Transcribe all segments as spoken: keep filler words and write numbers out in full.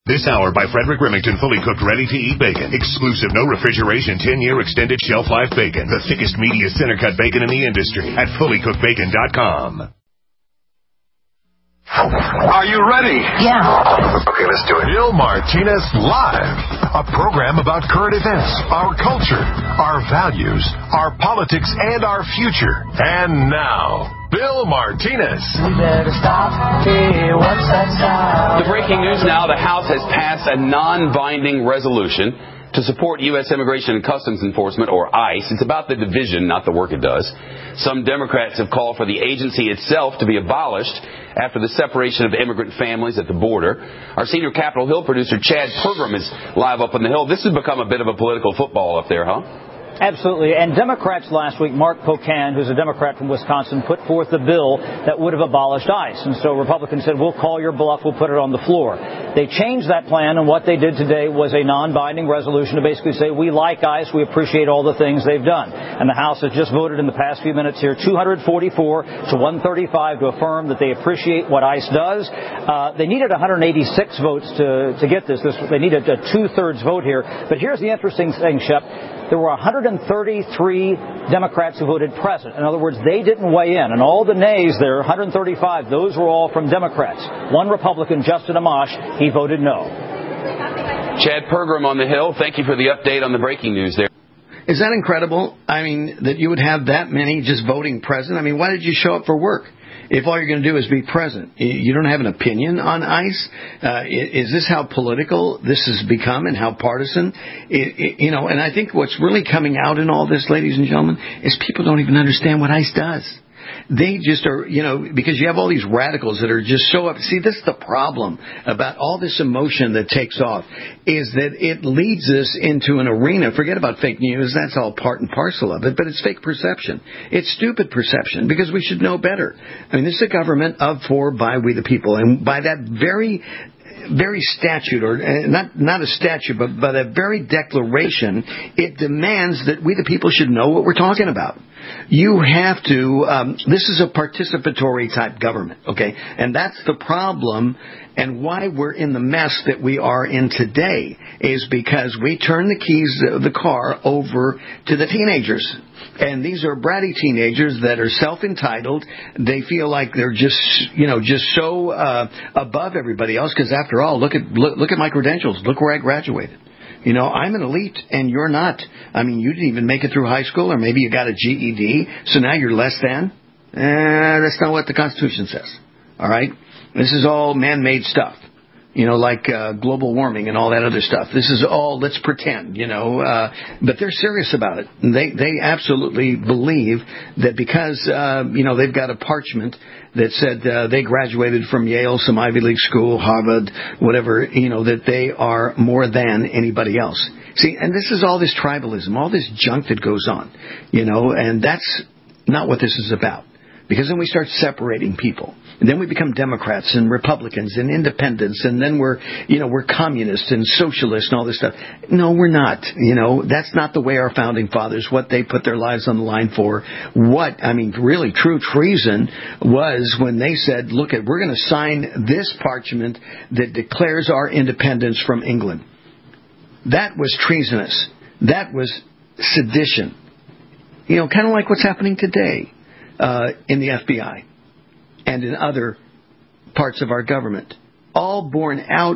This hour by Frederick Remington, fully cooked, ready-to-eat bacon. Exclusive, no refrigeration, ten-year extended shelf life bacon. The thickest, meatiest center-cut bacon in the industry at fully cooked bacon dot com. Are you ready? Yeah. Okay, let's do it. Bill Martinez Live, a program about current events, our culture, our values, our politics, and our future. And now, Bill Martinez. We better stop. Hey, what's that sound? The breaking news now, the House has passed a non-binding resolution to support U S Immigration and Customs Enforcement, or ICE. It's about the division, not the work it does. Some Democrats have called for the agency itself to be abolished after the separation of immigrant families at the border. Our senior Capitol Hill producer, Chad Pergram, is live up on the Hill. This has become a bit of a political football up there, huh? Absolutely. And Democrats last week, Mark Pocan, who's a Democrat from Wisconsin, put forth a bill that would have abolished ICE. And so Republicans said, we'll call your bluff, we'll put it on the floor. They changed that plan, and what they did today was a non-binding resolution to basically say, we like ICE, we appreciate all the things they've done. And the House has just voted in the past few minutes here, two hundred forty-four to one thirty-five, to affirm that they appreciate what ICE does. Uh, they needed one hundred eighty-six votes to, to get this. this. They needed a two-thirds vote here. But here's the interesting thing, Shep. There were one hundred thirty-three Democrats who voted present. In other words, they didn't weigh in. And all the nays there, one hundred thirty-five, those were all from Democrats. One Republican, Justin Amash, he voted no. Chad Pergram on the Hill, thank you for the update on the breaking news there. Is that incredible? I mean, that you would have that many just voting present? I mean, why did you show up for work if all you're going to do is be present? You don't have an opinion on ICE? Uh, is this how political this has become and how partisan? It, it, you know, and I think what's really coming out in all this, ladies and gentlemen, is people don't even understand what ICE does. They just are, you know, because you have all these radicals that are just so up. See, this is the problem about all this emotion that takes off, is that it leads us into an arena. Forget about fake news. That's all part and parcel of it. But it's fake perception. It's stupid perception, because we should know better. I mean, this is a government of, for, by, we the people. And by that very very statute, or uh, not not a statute, but, but a very declaration, it demands that we the people should know what we're talking about. You have to, um, this is a participatory type government, okay? And that's the problem, and why we're in the mess that we are in today is because we turn the keys of the car over to the teenagers. And these are bratty teenagers that are self-entitled. They feel like they're just, you know, just so uh, above everybody else, because after all, look at look, look at my credentials. Look where I graduated. You know, I'm an elite and you're not. I mean, you didn't even make it through high school, or maybe you got a G E D, so now you're less than. Eh, that's not what the Constitution says. All right? This is all man-made stuff. You know, like uh, global warming and all that other stuff. This is all, let's pretend, you know. Uh, but they're serious about it. They they absolutely believe that because, uh, you know, they've got a parchment that said uh, they graduated from Yale, some Ivy League school, Harvard, whatever, you know, that they are more than anybody else. See, and this is all this tribalism, all this junk that goes on, you know, and that's not what this is about. Because then we start separating people. And then we become Democrats and Republicans and independents. And then we're, you know, we're communists and socialists and all this stuff. No, we're not. You know, that's not the way our founding fathers, what they put their lives on the line for. What, I mean, really true treason was when they said, look, we're going to sign this parchment that declares our independence from England. That was treasonous. That was sedition. You know, kind of like what's happening today. Uh, in the F B I and in other parts of our government, all born out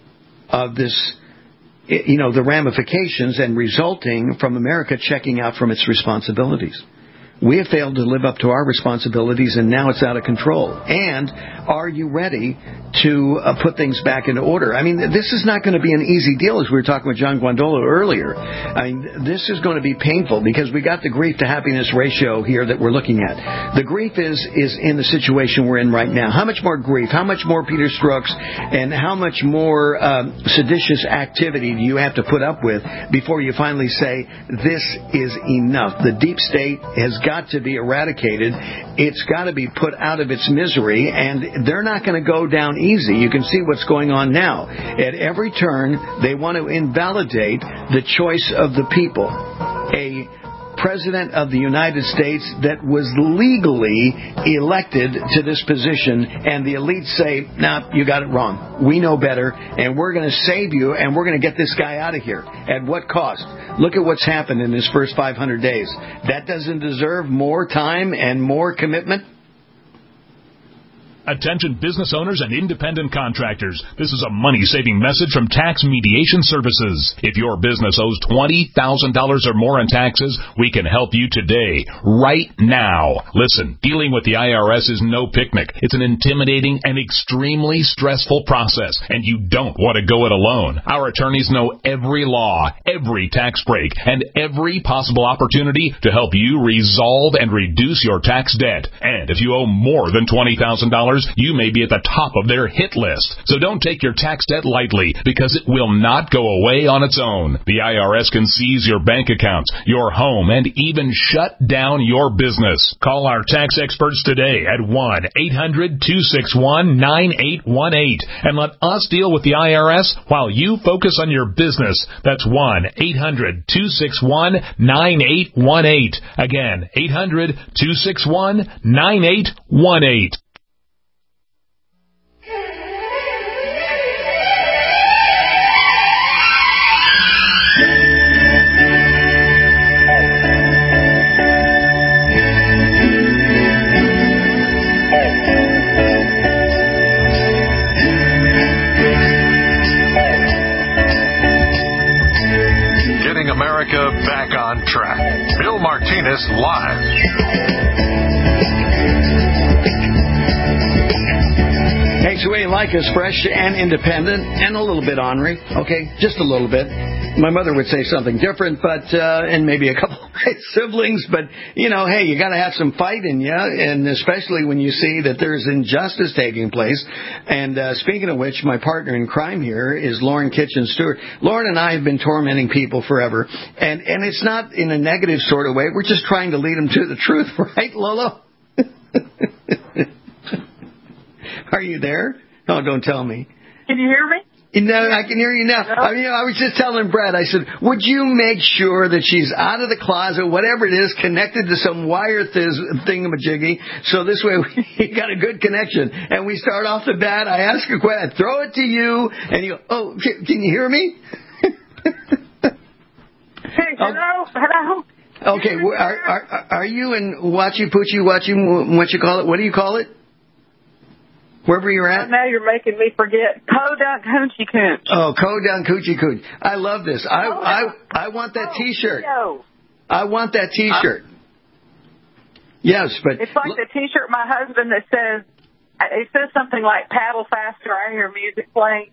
of this, you know, the ramifications and resulting from America checking out from its responsibilities. We have failed to live up to our responsibilities, and now it's out of control. And are you ready to uh, put things back into order? I mean, this is not going to be an easy deal, as we were talking with John Guandolo earlier. I mean, this is going to be painful because we got the grief to happiness ratio here that we're looking at. The grief is is in the situation we're in right now. How much more grief, how much more Peter Strzok's, and how much more um, seditious activity do you have to put up with before you finally say, this is enough? The deep state has got to be eradicated. It's got to be put out of its misery, and they're not going to go down easy. You can see what's going on now. At every turn, they want to invalidate the choice of the people. A president of the United States that was legally elected to this position, and the elites say, "Nah, you got it wrong. We know better, and we're going to save you, and we're going to get this guy out of here." At what cost? Look at what's happened in his first five hundred days. That doesn't deserve more time and more commitment? Attention business owners and independent contractors. This is a money-saving message from Tax Mediation Services. If your business owes twenty thousand dollars or more in taxes, we can help you today, right now. Listen, dealing with the I R S is no picnic. It's an intimidating and extremely stressful process, and you don't want to go it alone. Our attorneys know every law, every tax break, and every possible opportunity to help you resolve and reduce your tax debt. And if you owe more than twenty thousand dollars, you may be at the top of their hit list. So don't take your tax debt lightly, because it will not go away on its own. The I R S can seize your bank accounts, your home, and even shut down your business. Call our tax experts today at one eight hundred two six one nine eight one eight and let us deal with the I R S while you focus on your business. That's one eight hundred two six one nine eight one eight. Again, eight hundred two six one nine eight one eight. America back on track. Bill Martinez live. Hey, so we like us fresh and independent and a little bit ornery. Okay, just a little bit. My mother would say something different, but uh, and maybe a couple of my siblings. But you know, hey, you got to have some fight in you, and especially when you see that there's injustice taking place. And uh, speaking of which, my partner in crime here is Lauren Kitchen Stewart. Lauren and I have been tormenting people forever, and and it's not in a negative sort of way. We're just trying to lead them to the truth, right, Lolo? Are you there? No, don't tell me. Can you hear me? No, I can hear you now. I mean, I was just telling Brad, I said, would you make sure that she's out of the closet, whatever it is, connected to some wire thiz, thingamajiggy, so this way we got a good connection. And we start off the bat, I ask a question, I throw it to you, and you go, oh, can, can you hear me? Hey, hello, hello. Okay, are, are, are you in Wachi Poochie, Wachi, what you call it? What do you call it? Wherever you're at? Now you're making me forget. Podunk Hoochie Cooch. Oh, Podunk Hoochie Cooch. I love this. I I I want that T-shirt. I want that T-shirt. Yes, but it's like the T-shirt my husband that says it says something like "paddle faster." I hear music playing.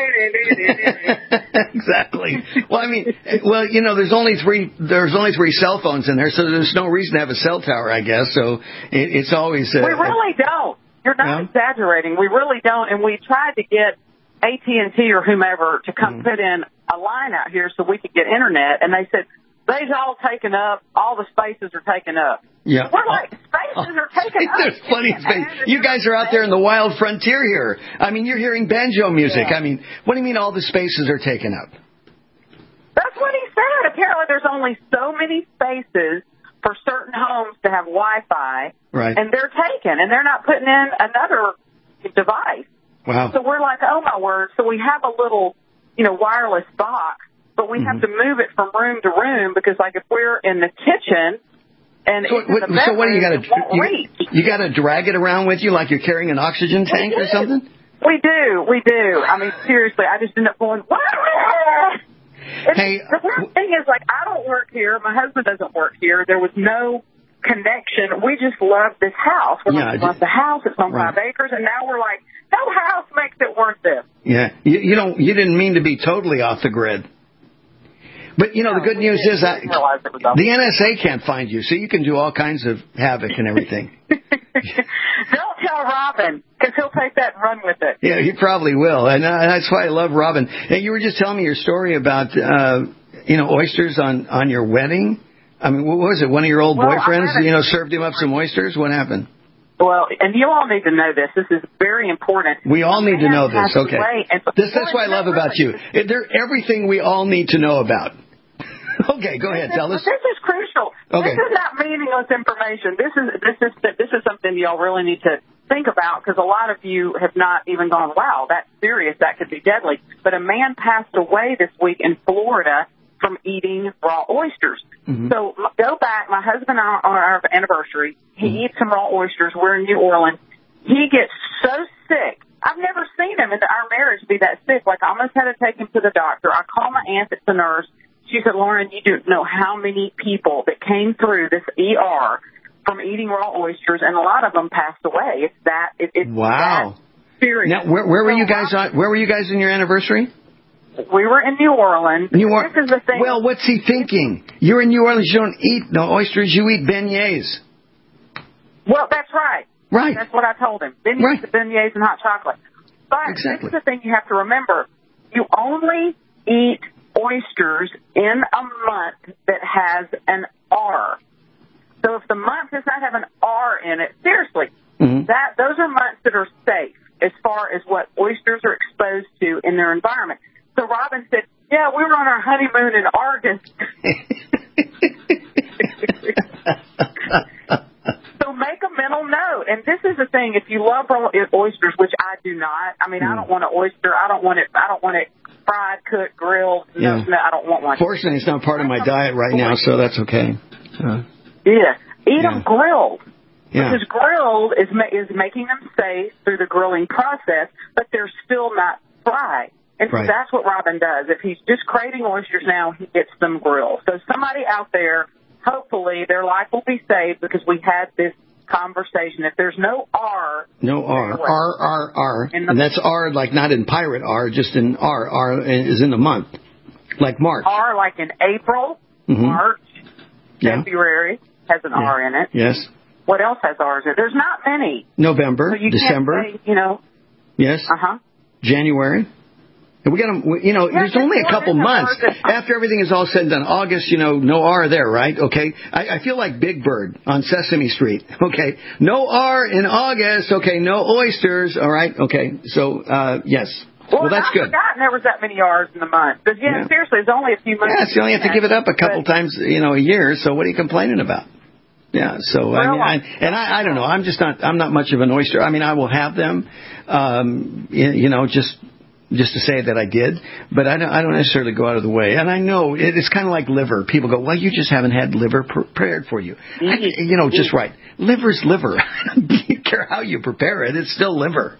Exactly. Well, I mean, well, you know, there's only three there's only three cell phones in there, so there's no reason to have a cell tower, I guess. So it, it's always. Uh, we really don't. You're not yeah. exaggerating. We really don't. And we tried to get A T and T or whomever to come mm. put in a line out here so we could get internet. And they said, they's all taken up. All the spaces are taken up. Yeah. We're like, spaces are taken up. There's plenty of space. You guys are out there in the wild frontier here. I mean, you're hearing banjo music. Yeah. I mean, what do you mean all the spaces are taken up? That's what he said. Apparently there's only so many spaces for certain homes to have Wi-Fi, right. and they're taken, and they're not putting in another device. Wow. So we're like, oh, my word. So we have a little, you know, wireless box, but we mm-hmm. have to move it from room to room because, like, if we're in the kitchen and so, it's in the bedroom, so what do you got to you, you got to drag it around with you like you're carrying an oxygen tank or something? We do. We do. I mean, seriously, I just end up going, what? Hey, the weird thing is, like, I don't work here. My husband doesn't work here. There was no connection. We just love this house. We yeah, love the house. It's on right. five acres, and now we're like, no house makes it worth this. Yeah, you, you don't. You didn't mean to be totally off the grid. But, you know, no, the good news is that the N S A can't find you, so you can do all kinds of havoc and everything. Don't tell Robin, because he'll take that and run with it. Yeah, he probably will, and uh, that's why I love Robin. And you were just telling me your story about, uh, you know, oysters on, on your wedding. I mean, what was it? One of your old well, boyfriends, you know, served him up some oysters? What happened? Well, and you all need to know this. This is very important. We all need to know this. Okay. This, that's what I love about you. They're everything we all need to know about. Okay, go ahead. Tell us. This is crucial. Okay. This is not meaningless information. This is this is this is something y'all really need to think about, because a lot of you have not even gone, wow, that's serious. That could be deadly. But a man passed away this week in Florida from eating raw oysters. Mm-hmm. So go back. My husband and I, on our anniversary, he mm-hmm. eats some raw oysters. We're in New Orleans. He gets so sick. I've never seen him in our marriage be that sick. Like, I almost had to take him to the doctor. I called my aunt that's a nurse. She said, Lauren, you don't know how many people that came through this E R from eating raw oysters, and a lot of them passed away. It's that. It, it's wow. That serious. Now, where, where were you guys on? Where were you guys in your anniversary? We were in New Orleans. New Or- this is the thing. Well, what's he thinking? You're in New Orleans. You don't eat no oysters. You eat beignets. Well, that's right. Right. That's what I told him. Beignets, right. beignets and hot chocolate. But exactly. This is the thing you have to remember. You only eat oysters in a month that has an R. So if the month does not have an R in it, seriously, mm-hmm. that those are months that are safe as far as what oysters are exposed to in their environment. So Robin said, yeah, we were on our honeymoon in August. So make a mental note. And this is the thing, if you love oysters, which I do not, I mean, mm. I don't want an oyster. I don't want it, I don't want it fried, cooked, grilled. Yeah. No, no, I don't want one. Fortunately, it's not part of my diet right now, so that's okay. Uh, yeah. Eat yeah. them grilled. Yeah. Because grilled is ma- is making them safe through the grilling process, but they're still not fried. And right. so that's what Robin does. If he's just craving oysters now, he gets them grilled. So somebody out there, hopefully their life will be saved because we had this conversation. If there's no R. No R. R, R, R. And that's R like not in pirate R, just in R. R is in the month. Like March. R like in April, mm-hmm. March, yeah. February has an yeah. R in it. Yes. What else has R's in it? There's not many. November, so you December. Can't say, you know. Yes. Uh-huh. January. And we got them, you know, yeah, there's only a couple months. After everything is all said and done, August, you know, no R there, right? Okay. I, I feel like Big Bird on Sesame Street. Okay. No R in August. Okay. No oysters. All right. Okay. So, uh, yes. Well, well that's I've good. forgotten there was that many R's in the month. But, yeah, yeah. seriously, it's only a few months. Yes, you only have to give it up a couple but, times, you know, a year. So what are you complaining about? Yeah, so, well, I mean, I, and I, I don't know, I'm just not, I'm not much of an oyster. I mean, I will have them, um, you, you know, just, just to say that I did, but I don't, I don't necessarily go out of the way. And I know it, it's kind of like liver. People go, well, you just haven't had liver prepared for you. I, you know, just right. Liver's liver. I don't care how you prepare it. It's still liver.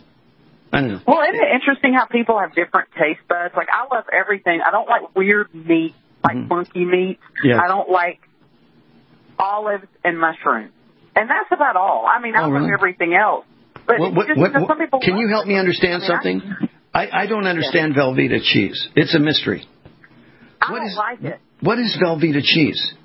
I don't know. Well, isn't it interesting how people have different taste buds? Like, I love everything. I don't like weird meat, like mm-hmm. funky meat. Yes. I don't like olives and mushrooms. And that's about all. I mean, I oh, love really? everything else. But what, what, just, what, some people can you help me understand I mean, something? I, I don't understand yeah. Velveeta cheese. It's a mystery. I what don't is, like it. What is Velveeta cheese?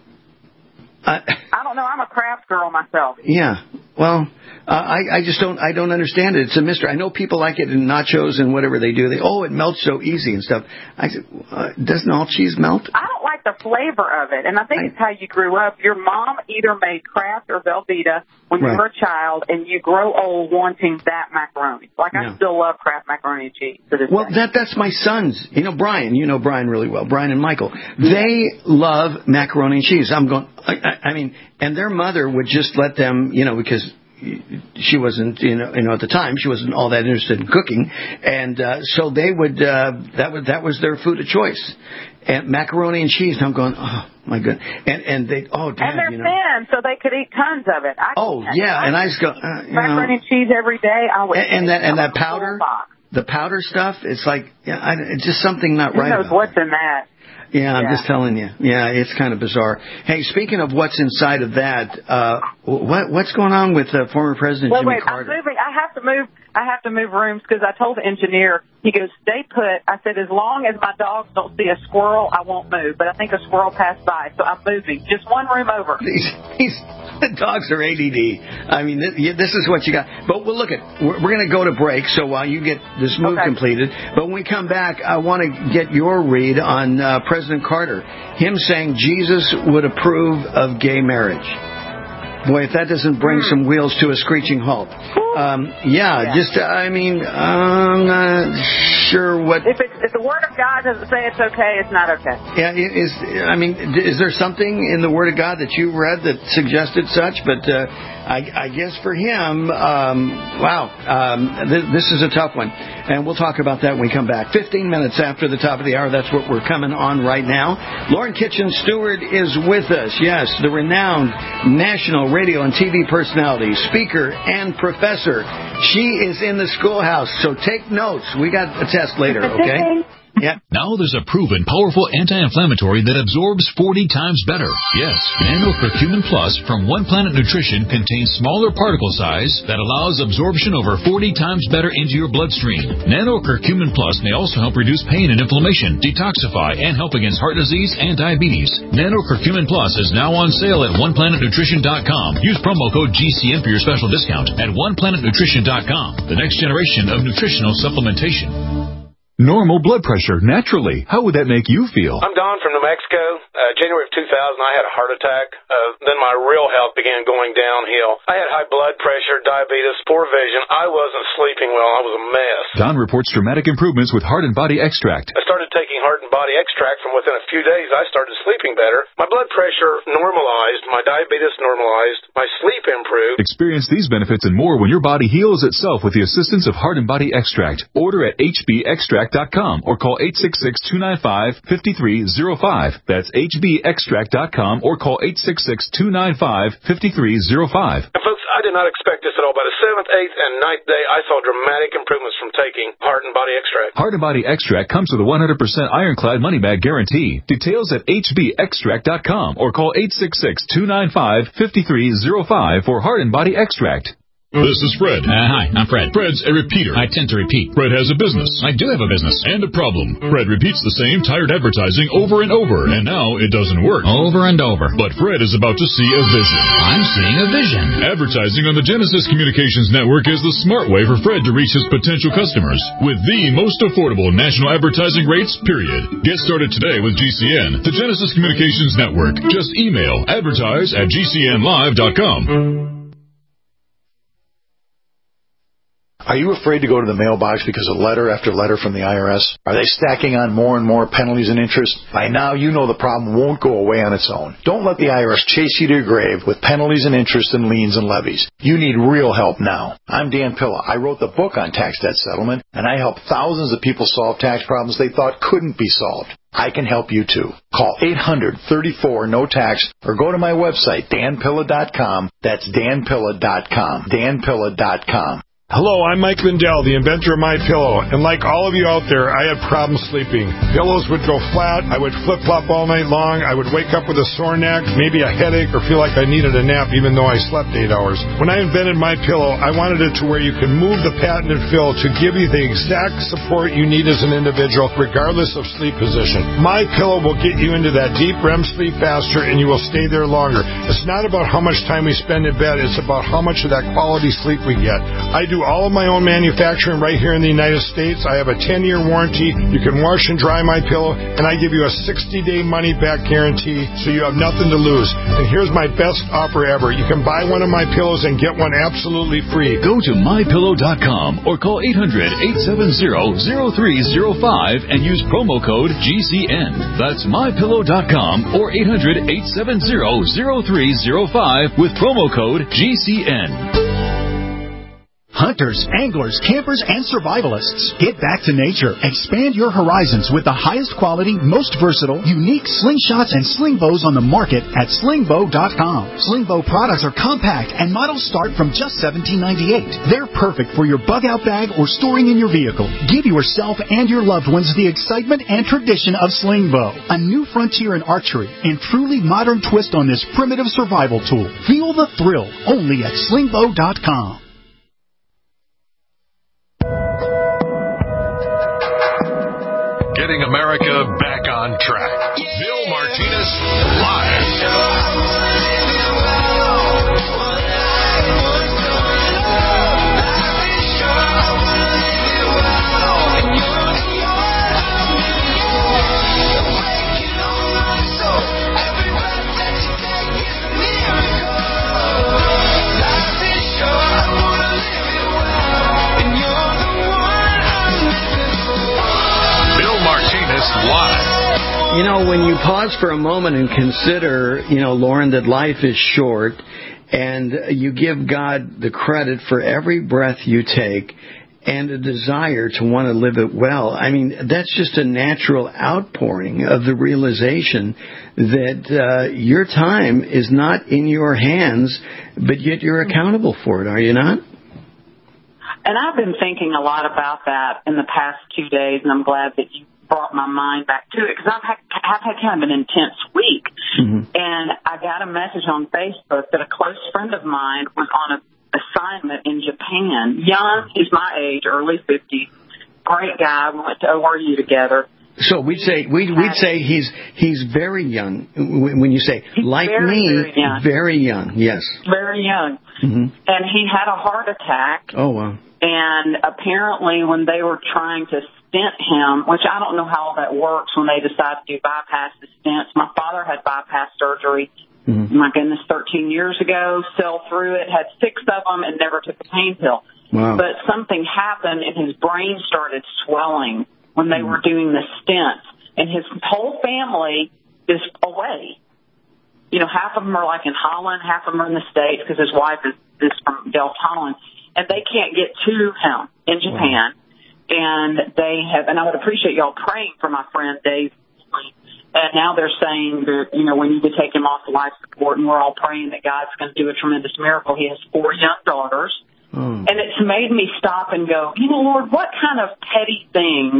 I, I don't know. I'm a craft girl myself. Yeah. Well, uh, I, I just don't. I don't understand it. It's a mystery. I know people like it in nachos and whatever they do. They oh, it melts so easy and stuff. I said, uh, doesn't all cheese melt? I don't like the flavor of it, and I think I, it's how you grew up. Your mom either made Kraft or Velveeta when right. you were a child, and you grow old wanting that macaroni. Like yeah. I still love Kraft macaroni and cheese to this well, day. that that's my sons. You know, Brian. You know Brian really well. Brian and Michael. They love macaroni and cheese. I'm going. I, I, I mean, and their mother would just let them. You know, because she wasn't, you know, you know, at the time she wasn't all that interested in cooking, and uh, so they would. Uh, that was that was their food of choice, and macaroni and cheese. And I'm going, oh my goodness, and and they, oh, Dad, and they're you know. thin, so they could eat tons of it. I oh can't. yeah, I and I just go, uh, you macaroni know, and cheese every day. I would. And, and that and that powder, box. the powder stuff. It's like, yeah, I, it's just something not Who right. knows about what's that. in that? Yeah, I'm yeah. just telling you. Yeah, it's kind of bizarre. Hey, speaking of what's inside of that, uh, what what's going on with uh, former President well, Jimmy wait, Carter? I'm moving. I have to move. I have to move rooms because I told the engineer. He goes, "Stay put." I said, "As long as my dogs don't see a squirrel, I won't move." But I think a squirrel passed by, so I'm moving. Just one room over. These, these the dogs are A D D. I mean, this, this is what you got. But we'll look at. We're, we're going to go to break. So while you get this move okay. completed, but when we come back, I want to get your read on uh, President Carter. Him saying Jesus would approve of gay marriage. Boy, if that doesn't bring mm. some wheels to a screeching halt. Um, yeah, yeah, just, I mean, um, uh, sure what. If it's, if the Word of God doesn't say it's okay, it's not okay. Yeah, is I mean, is there something in the Word of God that you read that suggested such? But uh, I, I guess for him, um, wow, um, th- this is a tough one, and we'll talk about that when we come back. Fifteen minutes after the top of the hour, that's what we're coming on right now. Lauren Kitchen Stewart is with us. Yes, the renowned national radio and T V personality, speaker, and professor. She is in the schoolhouse, so take notes. We got a test later, okay? Yeah. Now there's a proven, powerful anti-inflammatory that absorbs forty times better. Yes, Nano Curcumin Plus from One Planet Nutrition contains smaller particle size that allows absorption over forty times better into your bloodstream. Nano Curcumin Plus may also help reduce pain and inflammation, detoxify, and help against heart disease and diabetes. Nano Curcumin Plus is now on sale at one planet nutrition dot com. Use promo code G C N for your special discount at one planet nutrition dot com. The next generation of nutritional supplementation. Normal blood pressure, naturally. How would that make you feel? I'm Don from New Mexico. Uh, January of two thousand, I had a heart attack. Uh, then my real health began going downhill. I had high blood pressure, diabetes, poor vision. I wasn't sleeping well. I was a mess. Don reports dramatic improvements with Heart and Body Extract. I started taking Heart and Body Extract. From within a few days, I started sleeping better. My blood pressure normalized. My diabetes normalized. My sleep improved. Experience these benefits and more when your body heals itself with the assistance of Heart and Body Extract. Order at H B extract dot com or call eight six six, two nine five, five three zero five. That's H B extract dot com or call eight six six, two nine five, five three zero five. And folks, I did not expect this at all. By the seventh, eighth, and ninth day, I saw dramatic improvements from taking Heart and Body Extract. Heart and Body Extract comes with a one hundred percent ironclad money back guarantee. Details at H B extract dot com or call eight six six, two nine five, five three zero five for Heart and Body Extract. This is Fred. Uh, hi, I'm Fred. Fred's a repeater. I tend to repeat. Fred has a business. I do have a business. And a problem. Fred repeats the same tired advertising over and over, and now it doesn't work. Over and over. But Fred is about to see a vision. I'm seeing a vision. Advertising on the Genesis Communications Network is the smart way for Fred to reach his potential customers with the most affordable national advertising rates, period. Get started today with G C N, the Genesis Communications Network. Just email advertise at G C N live dot com. Are you afraid to go to the mailbox because of letter after letter from the I R S? Are they stacking on more and more penalties and interest? By now, you know the problem won't go away on its own. Don't let the I R S chase you to your grave with penalties and interest and liens and levies. You need real help now. I'm Dan Pilla. I wrote the book on tax debt settlement, and I help thousands of people solve tax problems they thought couldn't be solved. I can help you too. Call eight hundred, thirty-four, no tax or go to my website, dan pilla dot com. That's dan pilla dot com. dan pilla dot com. Hello, I'm Mike Lindell, the inventor of MyPillow, and like all of you out there, I had problems sleeping. Pillows would go flat, I would flip-flop all night long, I would wake up with a sore neck, maybe a headache, or feel like I needed a nap even though I slept eight hours. When I invented MyPillow, I wanted it to where you can move the patented fill to give you the exact support you need as an individual, regardless of sleep position. MyPillow will get you into that deep R E M sleep faster, and you will stay there longer. It's not about how much time we spend in bed, it's about how much of that quality sleep we get. I do all of my own manufacturing right here in the United States. I have a ten-year warranty. You can wash and dry my pillow, and I give you a sixty-day money-back guarantee, so you have nothing to lose. And here's my best offer ever. You can buy one of my pillows and get one absolutely free. Go to my pillow dot com or call eight hundred, eight seven zero, zero three zero five and use promo code G C N. That's my pillow dot com or eight hundred, eight seven zero, zero three zero five with promo code G C N. Hunters, anglers, campers, and survivalists. Get back to nature. Expand your horizons with the highest quality, most versatile, unique slingshots and sling bows on the market at sling bow dot com. Sling bow products are compact and models start from just seventeen ninety-eight. They're perfect for your bug-out bag or storing in your vehicle. Give yourself and your loved ones the excitement and tradition of sling bow. A new frontier in archery and truly modern twist on this primitive survival tool. Feel the thrill only at sling bow dot com. Getting America back on track. Bill Martinez live. You know, when you pause for a moment and consider, you know, Lauren, that life is short, and you give God the credit for every breath you take, and a desire to want to live it well. I mean, that's just a natural outpouring of the realization that uh, your time is not in your hands, but yet you're accountable for it, are you not? And I've been thinking a lot about that in the past two days, and I'm glad that you brought my mind back to it, because I've had, I've had kind of an intense week. Mm-hmm. And I got a message on Facebook that a close friend of mine was on a assignment in Japan. Young, he's my age, early fifties. Great guy. We went to O R U together. So we'd say we'd, we'd say he's he's very young. When you say he's like very, me, very young. very young, yes, very young. Mm-hmm. And he had a heart attack. Oh wow! And apparently, when they were trying to stent him, which I don't know how that works when they decide to do bypass the stents. My father had bypass surgery. Mm-hmm. My goodness, thirteen years ago, fell through it, had six of them, and never took a pain pill. Wow. But something happened, and his brain started swelling when they mm-hmm. were doing the stents, and his whole family is away. You know, half of them are like in Holland, half of them are in the States, because his wife is, is from Delta, and they can't get to him in Japan. Wow. And they have, and I would appreciate y'all praying for my friend Dave. And now they're saying that, you know, we need to take him off the life support, and we're all praying that God's going to do a tremendous miracle. He has four young daughters. Mm. And it's made me stop and go, you know, Lord, what kind of petty things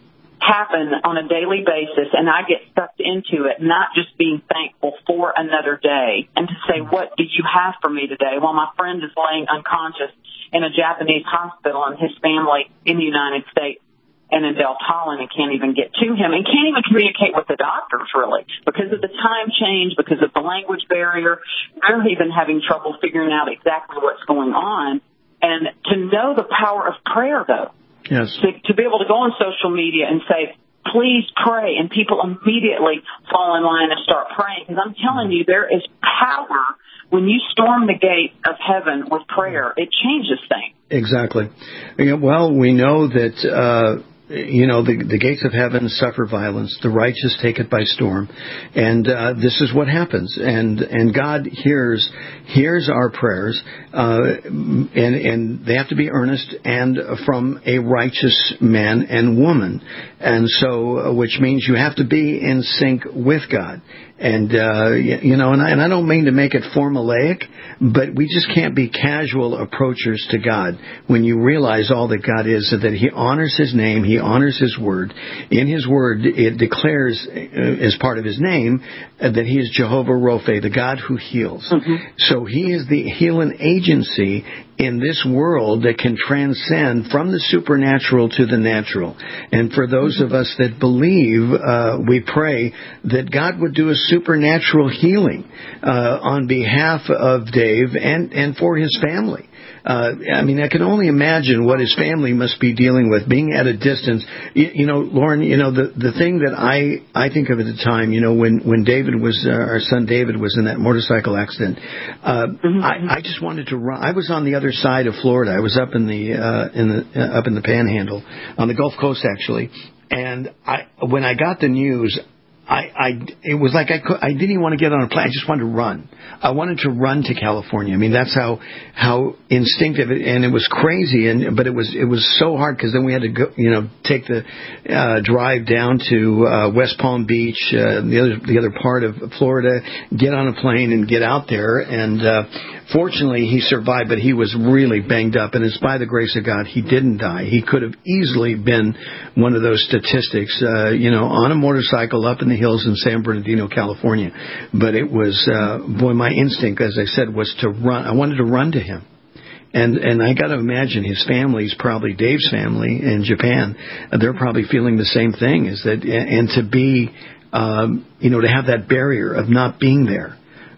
happen on a daily basis, and I get sucked into it, not just being thankful for another day, and to say, what do you have for me today? Well, my friend is laying unconscious in a Japanese hospital, and his family in the United States and in Del Tallinn, and can't even get to him, and can't even communicate with the doctors, really, because of the time change, because of the language barrier. They're even having trouble figuring out exactly what's going on. And to know the power of prayer, though, yes, to, to be able to go on social media and say, please pray, and people immediately fall in line and start praying, because I'm telling you, there is power when you storm the gate of heaven with prayer. It changes things. Exactly. Well, we know that uh you know, the, the gates of heaven suffer violence. The righteous take it by storm. And uh, this is what happens. And and God hears hears our prayers, uh, and, and they have to be earnest and from a righteous man and woman. And so, uh, which means you have to be in sync with God. And, uh, you know, and I, and I don't mean to make it formulaic, but we just can't be casual approachers to God when you realize all that God is, so that He honors His name, He honors His word. In His word, it declares, uh, as part of His name, uh, that He is Jehovah Rophe, the God who heals. Mm-hmm. So He is the healing agency in this world that can transcend from the supernatural to the natural. And for those of us that believe, uh, we pray that God would do a supernatural healing uh, on behalf of Dave and, and for his family. Uh, I mean, I can only imagine what his family must be dealing with, being at a distance. You, you know, Lauren, you know, the, the thing that I, I think of at the time, you know, when, when David was, uh, our son David was in that motorcycle accident, uh, mm-hmm. I, I just wanted to run. I was on the other side of Florida. I was up in the, uh, in the, uh, up in the Panhandle, on the Gulf Coast, actually. And I, when I got the news, I, I, it was like I, could, I didn't even want to get on a plane. I just wanted to run. I wanted to run to California. I mean, that's how how instinctive it, and it was crazy. And but it was it was so hard, because then we had to go, you know, take the uh, drive down to uh, West Palm Beach, uh, the other the other part of Florida, get on a plane and get out there. And uh, fortunately, he survived, but he was really banged up. And it's by the grace of God he didn't die. He could have easily been one of those statistics, uh, you know, on a motorcycle up in the hills in San Bernardino, California. But it was, uh, boy, my instinct, as I said, was to run. I wanted to run to him. And and I got to imagine his family's probably, Dave's family in Japan, they're probably feeling the same thing, is that, and to be, um, you know, to have that barrier of not being there.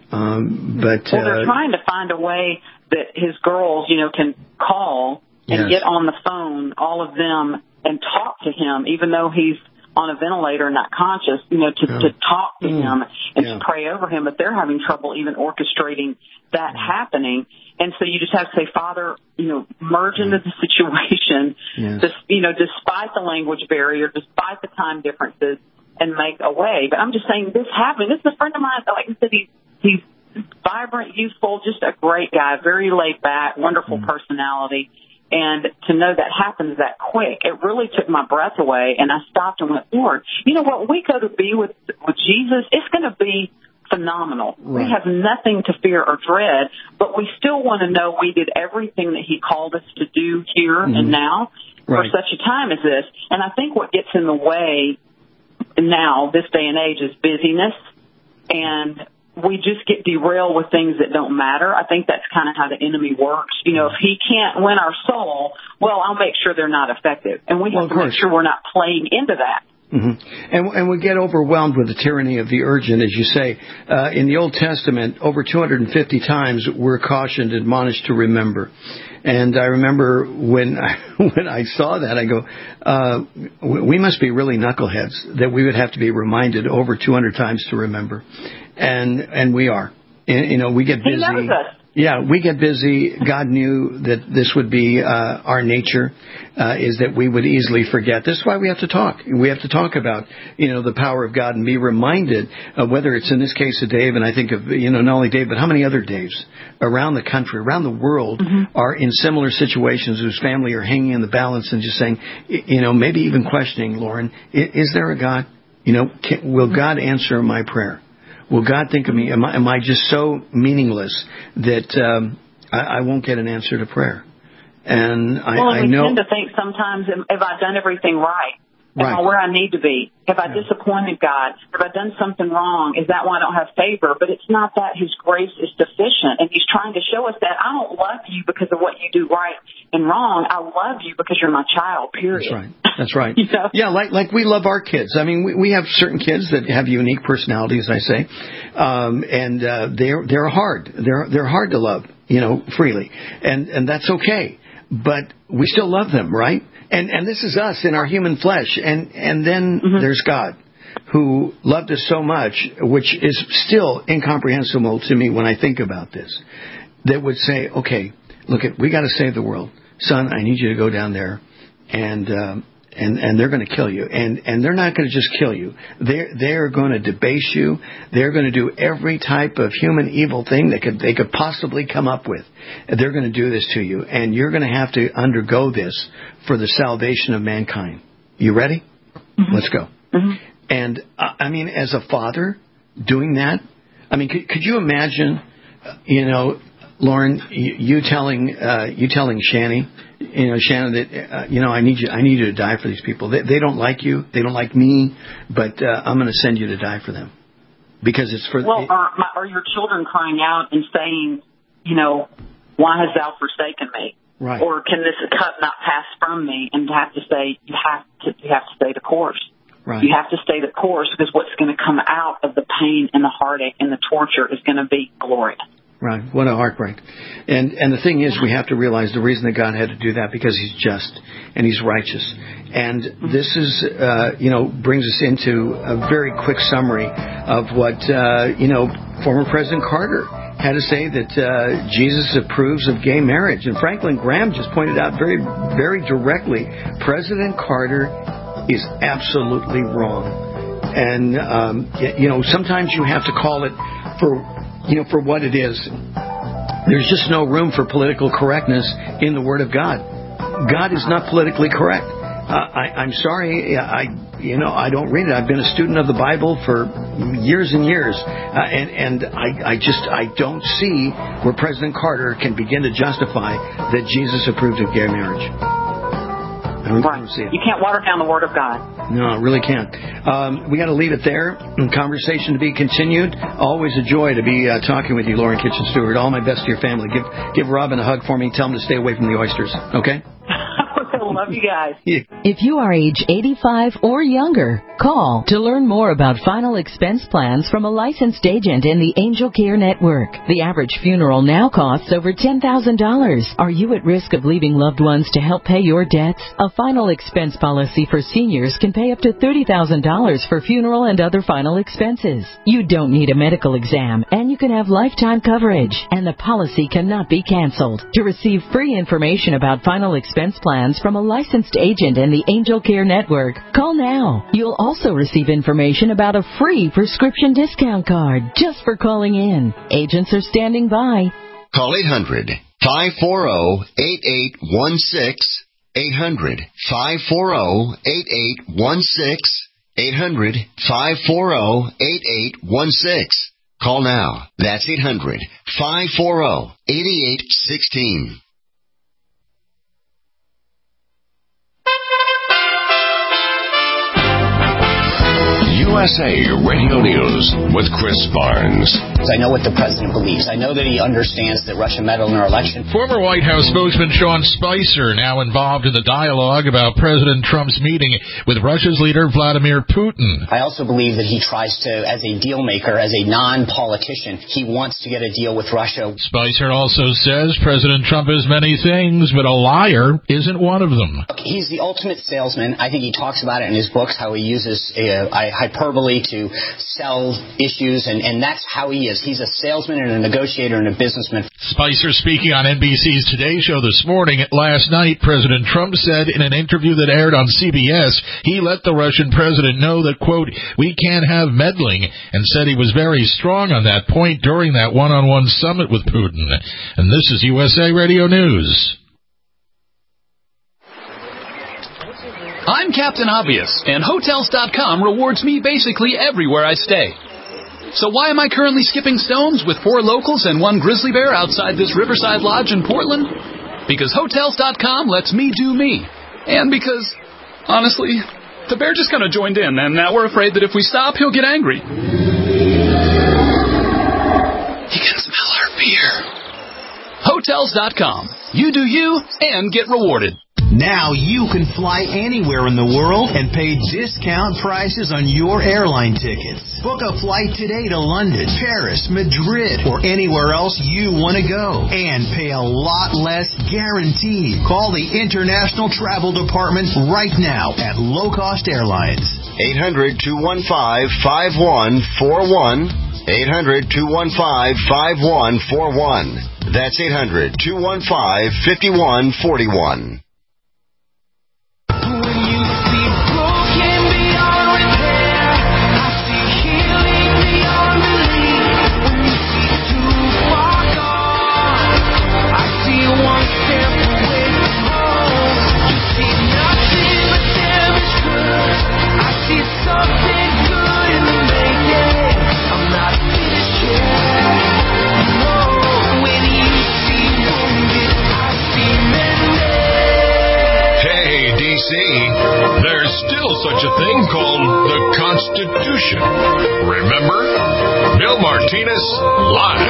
Um, but Well, they're uh, trying to find a way that his girls, you know, can call and yes. get on the phone, all of them, and talk to him, even though he's on a ventilator and not conscious, you know, to, yeah. to talk to mm. him and yeah. to pray over him. But they're having trouble even orchestrating that mm. happening. And so you just have to say, Father, you know, merge into the situation, yes. just, you know, despite the language barrier, despite the time differences, and and make a way. But I'm just saying this happened. This is a friend of mine. Like I said, he's, he's vibrant, youthful, just a great guy, very laid back, wonderful mm-hmm. personality. And to know that happens that quick, it really took my breath away. And I stopped and went, Lord, you know what? We go to be with, with Jesus. It's going to be phenomenal. Right. We have nothing to fear or dread, but we still want to know we did everything that he called us to do here mm-hmm. and now right. for such a time as this. And I think what gets in the way now, this day and age, is busyness, and we just get derailed with things that don't matter. I think that's kind of how the enemy works. You know, if he can't win our soul, well, I'll make sure they're not effective. And we have well, to make sure we're not playing into that. Mm-hmm. And, and we get overwhelmed with the tyranny of the urgent, as you say. Uh, in the Old Testament, over two hundred fifty times we're cautioned, admonished to remember. And I remember when I, when I saw that, I go, uh, we must be really knuckleheads that we would have to be reminded over two hundred times to remember. And and we are. And, you know, we get busy. He knows us. Yeah, we get busy. God knew that this would be uh, our nature, uh, is that we would easily forget. This is why we have to talk. We have to talk about, you know, the power of God and be reminded, uh, whether it's in this case of Dave, and I think of, you know, not only Dave, but how many other Daves around the country, around the world mm-hmm. are in similar situations whose family are hanging in the balance and just saying, you know, maybe even questioning, Lauren, is there a God? You know, can, will God answer my prayer? Will God think of me? Am I, am I just so meaningless that um, I, I won't get an answer to prayer? And I, well, and I we know. tend to think sometimes, have I done everything right? Am right. I where I need to be? Have I yeah. disappointed God? Have I done something wrong? Is that why I don't have favor? But it's not that His grace is deficient, and He's trying to show us that I don't love you because of what you do right and wrong. I love you because you're my child, period. That's right. That's right. you know? Yeah, like like we love our kids. I mean, we, we have certain kids that have unique personalities, I say, um, and uh, they're they're hard. They're they're hard to love, you know, freely, and and that's okay. But we still love them, right? And and this is us in our human flesh. And, and then mm-hmm. there's God, who loved us so much, which is still incomprehensible to me when I think about this, that would say, okay, look, at we got to save the world. Son, I need you to go down there, and um, and and they're going to kill you. And and they're not going to just kill you. They're they're going to debase you. They're going to do every type of human evil thing they could they could possibly come up with. They're going to do this to you, and you're going to have to undergo this for the salvation of mankind. You ready? Mm-hmm. Let's go. Mm-hmm. And uh, I mean, as a father doing that, I mean, could, could you imagine, uh, you know, Lauren, you, you telling uh, you telling Shani, you know, Shannon, that uh, you know, I need you, I need you to die for these people. They, they don't like you, they don't like me, but uh, I'm going to send you to die for them because it's for. Well, are, my, are your children crying out and saying, you know, why hast thou forsaken me? Right. Or can this cup not pass from me? And have to say, you have to, you have to stay the course. Right. You have to stay the course because what's going to come out of the pain and the heartache and the torture is going to be glory. Right. What a heartbreak. And and the thing is, we have to realize the reason that God had to do that because He's just and He's righteous. And mm-hmm. this is, uh, you know, brings us into a very quick summary of what, uh, you know, former President Carter had to say, that uh, Jesus approves of gay marriage. And Franklin Graham just pointed out very, very directly, President Carter is absolutely wrong. And, um, you know, sometimes you have to call it for... you know, for what it is. There's just no room for political correctness in the Word of God. God is not politically correct. Uh, I, I'm sorry, I, you know, I don't read it. I've been a student of the Bible for years and years, uh, and and I, I just I don't see where President Carter can begin to justify that Jesus approved of gay marriage. I don't, right. I don't see it. You can't water down the Word of God. No, it really can't. Um, we got to leave it there. Conversation to be continued. Always a joy to be uh, talking with you, Lauren Kitchen Stewart. All my best to your family. Give give Robin a hug for me. Tell him to stay away from the oysters. Okay? Love you guys. If you are age eighty-five or younger, call to learn more about final expense plans from a licensed agent in the Angel Care Network. The average funeral now costs over ten thousand dollars. Are you at risk of leaving loved ones to help pay your debts? A final expense policy for seniors can pay up to thirty thousand dollars for funeral and other final expenses. You don't need a medical exam, and you you can have lifetime coverage, and the policy cannot be canceled. To receive free information about final expense plans from a licensed agent in the Angel Care Network, call now. You'll also receive information about a free prescription discount card just for calling in. Agents are standing by. Call eight hundred, five four zero, eight eight one six. eight hundred, five four zero, eight eight one six. eight hundred, five four zero, eight eight one six. Call now. That's eight hundred, five four zero, eight eight one six. U S A Radio News with Chris Barnes. I know what the president believes. I know that he understands that Russia meddled in our election. Former White House spokesman Sean Spicer now involved in the dialogue about President Trump's meeting with Russia's leader Vladimir Putin. I also believe that he tries to, as a deal maker, as a non-politician, he wants to get a deal with Russia. Spicer also says President Trump is many things, but a liar isn't one of them. Look, he's the ultimate salesman. I think he talks about it in his books, how he uses uh, hyperbole to sell issues, and, and that's how he is. He's a salesman and a negotiator and a businessman. Spicer speaking on N B C's Today Show this morning. Last night, President Trump said in an interview that aired on C B S, he let the Russian president know that, quote, we can't have meddling, and said he was very strong on that point during that one-on-one summit with Putin. And this is U S A Radio News. I'm Captain Obvious, and Hotels dot com rewards me basically everywhere I stay. So why am I currently skipping stones with four locals and one grizzly bear outside this Riverside Lodge in Portland? Because Hotels dot com lets me do me. And because, honestly, the bear just kind of joined in, and now we're afraid that if we stop, he'll get angry. He can smell our beer. Hotels dot com. You do you, and get rewarded. Now you can fly anywhere in the world and pay discount prices on your airline tickets. Book a flight today to London, Paris, Madrid, or anywhere else you want to go. And pay a lot less guaranteed. Call the International Travel Department right now at Low Cost Airlines. eight hundred, two one five, five one four one. eight hundred, two one five, five one four one. That's eight hundred, two one five, five one four one. There's still such a thing called the Constitution. Remember? Bill Martinez, live.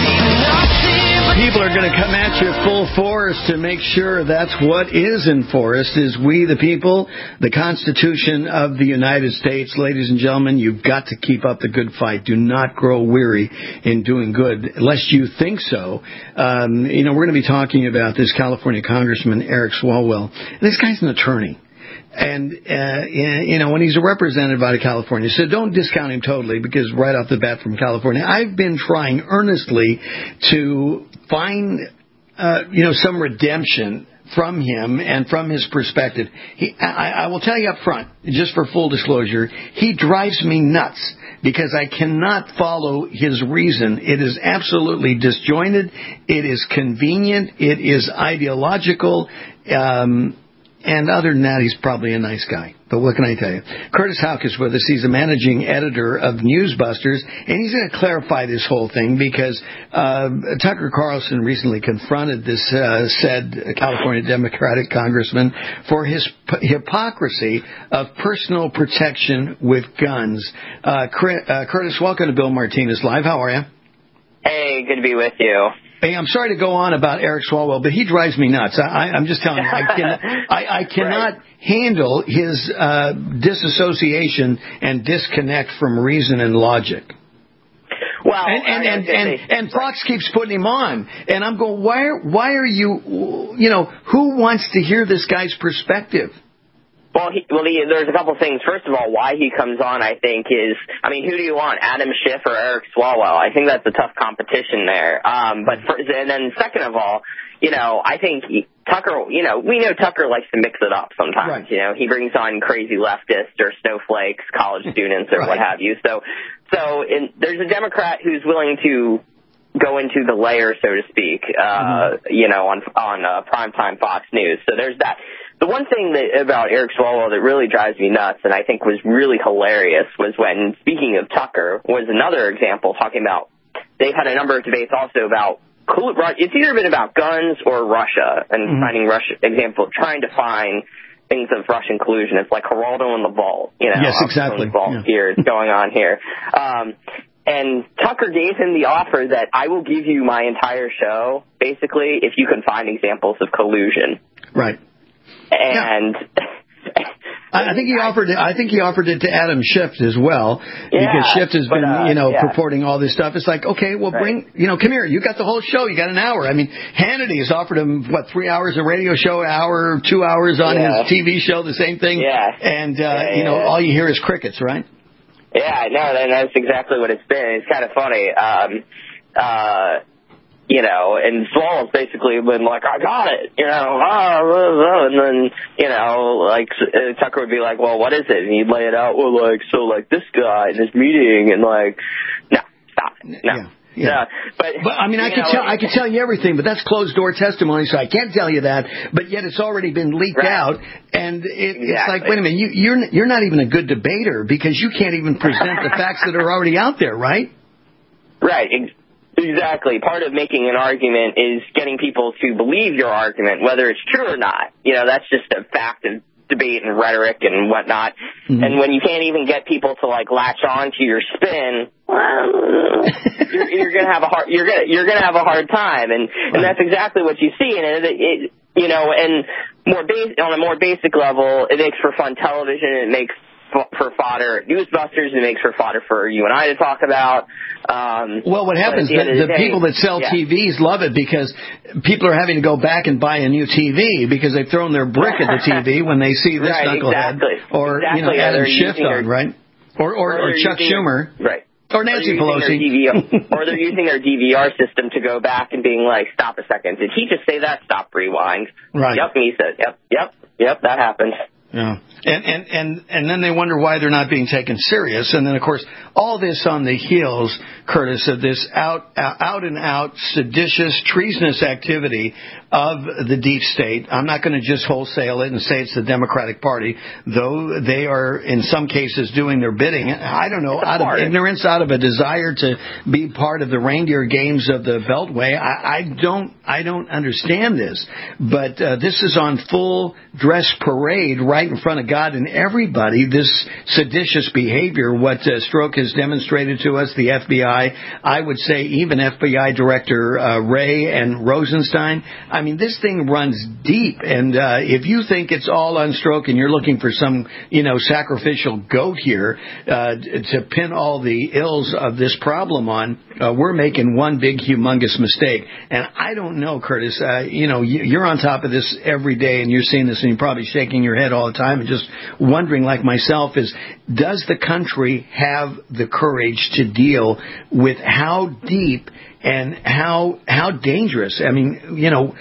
People are going to come at you full force to make sure that's what is enforced is we the people, the Constitution of the United States. Ladies and gentlemen, you've got to keep up the good fight. Do not grow weary in doing good, lest you think so. Um, you know, we're going to be talking about this California Congressman, Eric Swalwell. This guy's an attorney. And, uh, you know, when he's a representative out of California, so don't discount him totally because right off the bat from California, I've been trying earnestly to find, uh, you know, some redemption from him and from his perspective. He, I, I will tell you up front, just for full disclosure, he drives me nuts because I cannot follow his reason. It is absolutely disjointed. It is convenient. It is ideological. Um, And other than that, he's probably a nice guy. But what can I tell you? Curtis Houck is with us. He's the managing editor of Newsbusters, and he's going to clarify this whole thing because uh, Tucker Carlson recently confronted this uh, said California Democratic congressman for his p- hypocrisy of personal protection with guns. Uh, uh, Curtis, welcome to Bill Martinez Live. How are you? Hey, good to be with you. Hey, I'm sorry to go on about Eric Swalwell, but he drives me nuts. I, I'm just telling you, I, can, I, I cannot right. handle his uh, disassociation and disconnect from reason and logic. Well, and and and, and, and Fox keeps putting him on, and I'm going, why? Why are you? You know, who wants to hear this guy's perspective? Well, he, well, he, there's a couple things. First of all, why he comes on, I think, is, I mean, who do you want, Adam Schiff or Eric Swalwell? I think that's a tough competition there. Um, but for, and then second of all, you know, I think Tucker, you know, we know Tucker likes to mix it up sometimes. Right. You know, he brings on crazy leftists or snowflakes, college students or right. what have you. So, so in, there's a Democrat who's willing to go into the layer, so to speak, uh, mm-hmm. you know, on, on uh, primetime Fox News. So there's that. The one thing that, about Eric Swalwell that really drives me nuts and I think was really hilarious was when, speaking of Tucker, was another example talking about, they've had a number of debates also about, it's either been about guns or Russia and mm-hmm. finding Russia, example, trying to find things of Russian collusion. It's like Geraldo in the vault, you know. Yes, exactly. Vault yeah. here going on here. Um, and Tucker gave him the offer that I will give you my entire show, basically, if you can find examples of collusion. Right. And yeah. I think he offered it. I think he offered it to Adam Schiff as well, yeah, because Schiff has but, been, uh, you know, yeah. purporting all this stuff. It's like, okay, well, right. bring, you know, come here. You got the whole show. You got an hour. I mean, Hannity has offered him what, three hours of radio show, hour, two hours on yeah. his T V show, the same thing. Yeah. And uh, yeah, you know, yeah. all you hear is crickets, right? Yeah, no, and that's exactly what it's been. It's kind of funny. Um, uh, You know, and Swalwell's basically been like, I got it, you know, ah, blah, blah, and then, you know, like, uh, Tucker would be like, well, what is it? And he'd lay it out, well, like, so, like, this guy in this meeting, and, like, no, stop it, no. Yeah. Yeah. No, but, but I mean, I could know, tell I could tell you everything, but that's closed door testimony, so I can't tell you that. But yet, it's already been leaked right. out, and it, exactly. it's like, wait a minute, you, you're you're not even a good debater because you can't even present the facts that are already out there, right? Right. Exactly. Part of making an argument is getting people to believe your argument, whether it's true or not. You know, that's just a fact of debate and rhetoric and whatnot. Mm-hmm. And when you can't even get people to like latch on to your spin, well, you're, you're gonna have a hard you're gonna you're gonna have a hard time. And and that's exactly what you see. And it, it you know, and more base on a more basic level, it makes for fun television. It makes for fodder Newsbusters, it makes for fodder for you and I to talk about. Um, well, what happens, the, the, the day, people that sell yeah. T Vs love it because people are having to go back and buy a new T V because they've thrown their brick at the T V when they see this right, knucklehead exactly. or exactly. you know Adam yeah, Schiff on, right? Or or, or, or Chuck Schumer, their, right? Or Nancy or Pelosi, D V R, or they're using their D V R system to go back and being like, "Stop a second, did he just say that? Stop, rewind." Right. Yep, and he said, "Yep, yep, yep, that happened." Yeah. And, and, and, and then they wonder why they're not being taken serious. And then, of course, all this on the heels, Curtis, of this out, out and out seditious, treasonous activity of the deep state. I'm not going to just wholesale it and say it's the Democratic Party, though they are, in some cases, doing their bidding. I don't know, out of ignorance, out of a desire to be part of the reindeer games of the Beltway. I, I don't, I don't understand this. But uh, this is on full dress parade right in front of God and everybody, this seditious behavior, what uh, Strzok has demonstrated to us, the F B I, I would say even F B I Director uh, Wray and Rosenstein. I mean, this thing runs deep, and uh, if you think it's all on Strzok and you're looking for some, you know, sacrificial goat here uh, to pin all the ills of this problem on, uh, we're making one big, humongous mistake. And I don't know, Curtis, uh, you know, you're on top of this every day, and you're seeing this, and you're probably shaking your head all the time and just wondering, like myself, is does the country have the courage to deal with how deep and how how dangerous? I mean, you know,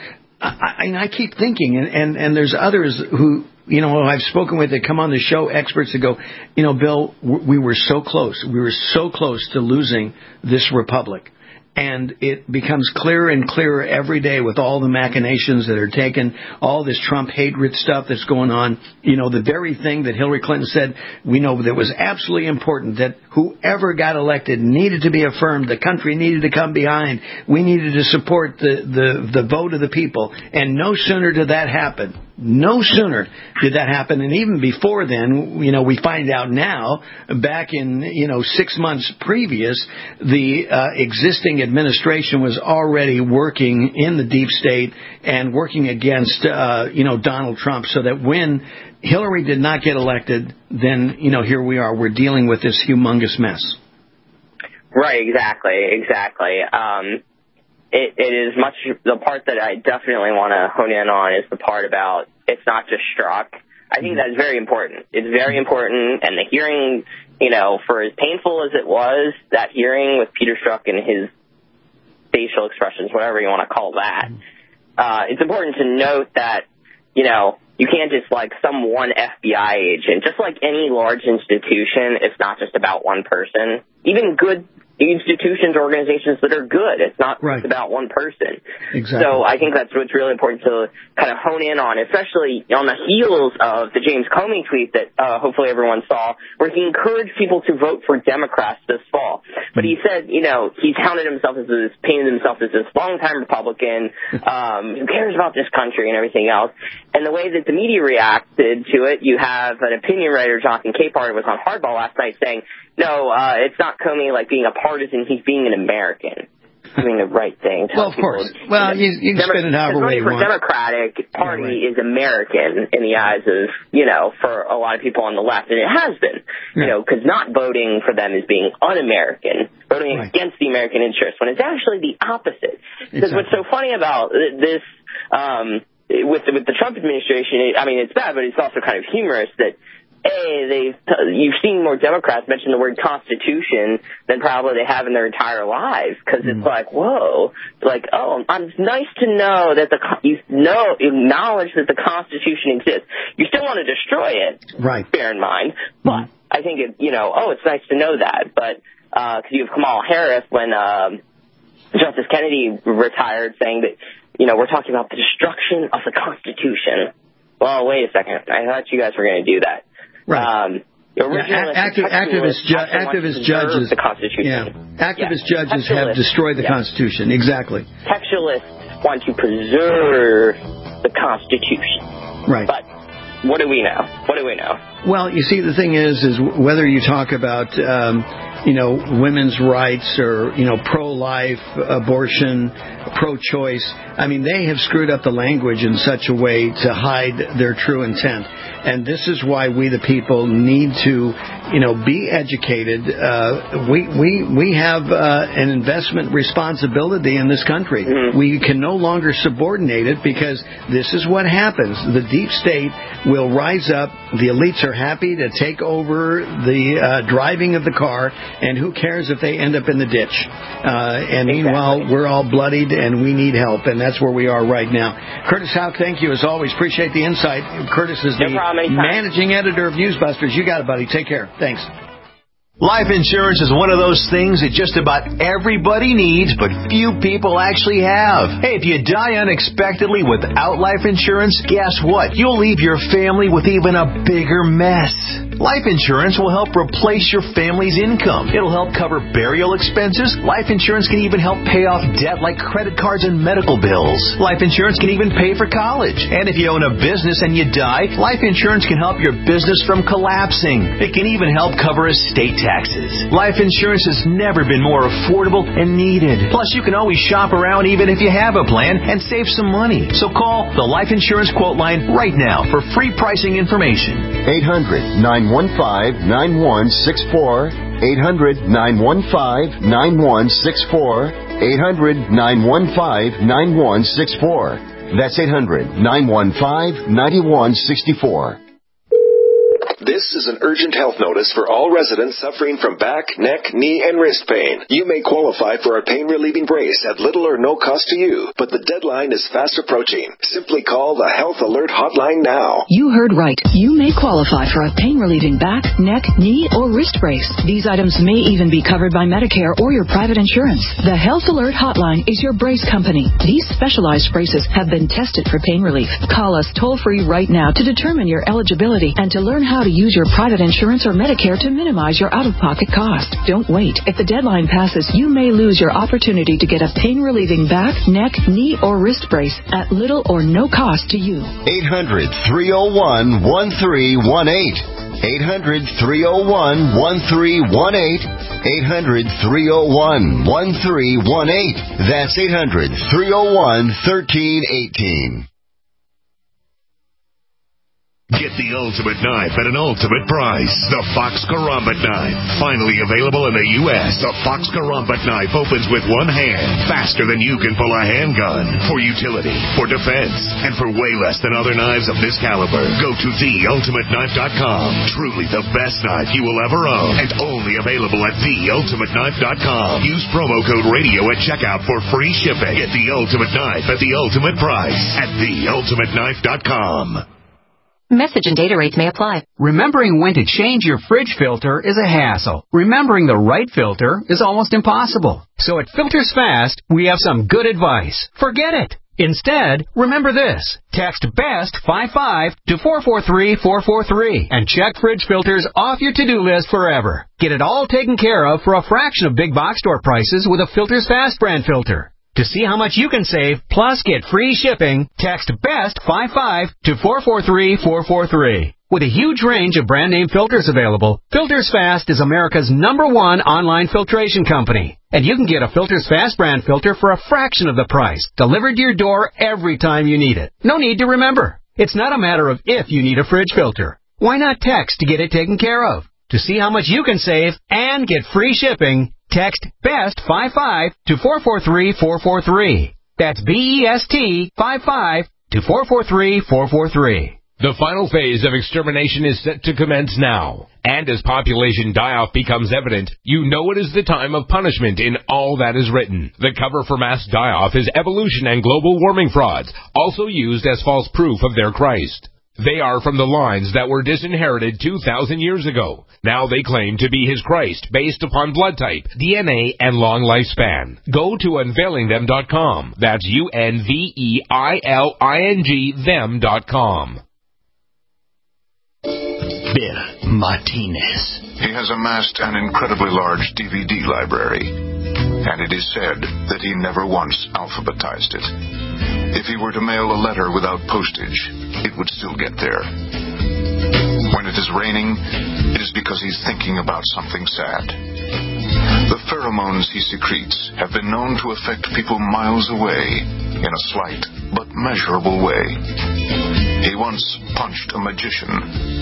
I, I keep thinking, and, and, and there's others who, you know, I've spoken with that come on the show, experts that go, you know, Bill, we were so close. We were so close to losing this republic. And it becomes clearer and clearer every day with all the machinations that are taken, all this Trump hatred stuff that's going on. You know, the very thing that Hillary Clinton said, we know that was absolutely important, that whoever got elected needed to be affirmed. The country needed to come behind. We needed to support the, the, the vote of the people. And no sooner did that happen. No sooner did that happen. And even before then, you know, we find out now, back in, you know, six months previous, the uh, existing administration was already working in the deep state and working against, uh, you know, Donald Trump, so that when Hillary did not get elected, then, you know, here we are. We're dealing with this humongous mess. Right, exactly, exactly. Um, it, it is much, the part that I definitely want to hone in on is the part about it's not just Strzok. I think that's very important. It's very important, and the hearing, you know, for as painful as it was, that hearing with Peter Strzok and his facial expressions, whatever you want to call that, uh, it's important to note that, you know, you can't just, like, some one F B I agent. Just like any large institution, it's not just about one person. Even good institutions, organizations that are good, it's not right. just about one person. Exactly. So I think that's what's really important to kind of hone in on, especially on the heels of the James Comey tweet that uh, hopefully everyone saw, where he encouraged people to vote for Democrats this fall. But he said, you know, he counted himself as this, painted himself as this longtime Republican, um, who cares about this country and everything else. And the way that the media reacted to it, you have an opinion writer, Jonathan Capehart, was on Hardball last night saying, no, uh, it's not Comey like being a partisan, he's being an American. Doing the right thing. Well, of course. People, well, you, you can spin it however way you want. The Democratic Party yeah, right. is American in the eyes of, you know, for a lot of people on the left, and it has been, yeah. you know, because not voting for them is being un-American, voting right. against the American interest, when it's actually the opposite. Because exactly. what's so funny about this, um, with the, with the Trump administration, I mean, it's bad, but it's also kind of humorous that, A, they've, you've seen more Democrats mention the word Constitution than probably they have in their entire lives, because mm. it's like, whoa, like, oh, it's nice to know that the, you know, acknowledge that the Constitution exists. You still want to destroy it, right? Bear in mind, but mm. I think, it, you know, oh, it's nice to know that, but, uh, because you have Kamala Harris when, um, Justice Kennedy retired saying that, you know, we're talking about the destruction of the Constitution. Well, wait a second. I thought you guys were going to do that. Right. Um, yeah, activ- activist, ju- activist judges. The Constitution. Yeah. Activist yeah. judges have destroyed the yeah. Constitution. Exactly. Textualists want to preserve the Constitution. Right. But what do we know? What do we know? Well, you see, the thing is, is whether you talk about, um, you know, women's rights or, you know, pro-life, abortion, pro-choice, I mean, they have screwed up the language in such a way to hide their true intent. And this is why we, the people, need to, you know, be educated. Uh, we we we have uh, an investment responsibility in this country. Mm-hmm. We can no longer subordinate it, because this is what happens. The deep state will rise up. The elites are happy to take over the uh, driving of the car, and who cares if they end up in the ditch? Uh, and exactly. meanwhile, we're all bloodied and we need help, and that's where we are right now. Curtis Houck, thank you as always. Appreciate the insight. Curtis is no the problem, managing editor of Newsbusters. You got it, buddy. Take care. Thanks. Life insurance is one of those things that just about everybody needs, but few people actually have. Hey, if you die unexpectedly without life insurance, guess what? You'll leave your family with even a bigger mess. Life insurance will help replace your family's income. It'll help cover burial expenses. Life insurance can even help pay off debt like credit cards and medical bills. Life insurance can even pay for college. And if you own a business and you die, life insurance can help your business from collapsing. It can even help cover estate taxes. Taxes. Life insurance has never been more affordable and needed. Plus, you can always shop around even if you have a plan and save some money. So call the Life Insurance Quote Line right now for free pricing information. eight hundred, nine one five, nine one six four. eight hundred, nine one five, nine one six four. eight hundred, nine one five, nine one six four. That's eight hundred, nine one five, nine one six four. This is an urgent health notice for all residents suffering from back, neck, knee, and wrist pain. You may qualify for a pain-relieving brace at little or no cost to you, but the deadline is fast approaching. Simply call the Health Alert Hotline now. You heard right. You may qualify for a pain-relieving back, neck, knee, or wrist brace. These items may even be covered by Medicare or your private insurance. The Health Alert Hotline is your brace company. These specialized braces have been tested for pain relief. Call us toll-free right now to determine your eligibility and to learn how to use your private insurance or Medicare to minimize your out-of-pocket cost. Don't wait. If the deadline passes, you may lose your opportunity to get a pain-relieving back, neck, knee, or wrist brace at little or no cost to you. eight hundred, three oh one, one three one eight. eight hundred, three oh one, one three one eight. eight hundred, three oh one, one three one eight. That's eight hundred, three oh one, one three one eight. Get the ultimate knife at an ultimate price. The Fox Karambit knife. Finally available in the U S The Fox Karambit knife opens with one hand, faster than you can pull a handgun. For utility, for defense, and for way less than other knives of this caliber. Go to the ultimate knife dot com. Truly the best knife you will ever own. And only available at the ultimate knife dot com. Use promo code radio at checkout for free shipping. Get the ultimate knife at the ultimate price at the ultimate knife dot com. Message and data rates may apply. Remembering when to change your fridge filter is a hassle. Remembering the right filter is almost impossible. So at Filters Fast, we have some good advice. Forget it. Instead, remember this. Text BEST fifty-five to four four three four four three and check fridge filters off your to-do list forever. Get it all taken care of for a fraction of big box store prices with a Filters Fast brand filter. To see how much you can save, plus get free shipping, text BEST fifty-five to four four three four four three. With a huge range of brand name filters available, Filters Fast is America's number one online filtration company. And you can get a Filters Fast brand filter for a fraction of the price, delivered to your door every time you need it. No need to remember. It's not a matter of if you need a fridge filter. Why not text to get it taken care of? To see how much you can save and get free shipping, text BEST fifty-five to four four three four four three. That's B E S T fifty-five to four four three four four three. The final phase of extermination is set to commence now. And as population die-off becomes evident, you know it is the time of punishment in all that is written. The cover for mass die-off is evolution and global warming frauds, also used as false proof of their Christ. They are from the lines that were disinherited two thousand years ago. Now they claim to be his Christ based upon blood type, D N A, and long lifespan. Go to unveiling them dot com. That's U N V E I L I N G them dot com. Bill Martinez. He has amassed an incredibly large D V D library, and it is said that he never once alphabetized it. If he were to mail a letter without postage, it would still get there. When it is raining, it is because he's thinking about something sad. The pheromones he secretes have been known to affect people miles away in a slight but measurable way. He once punched a magician.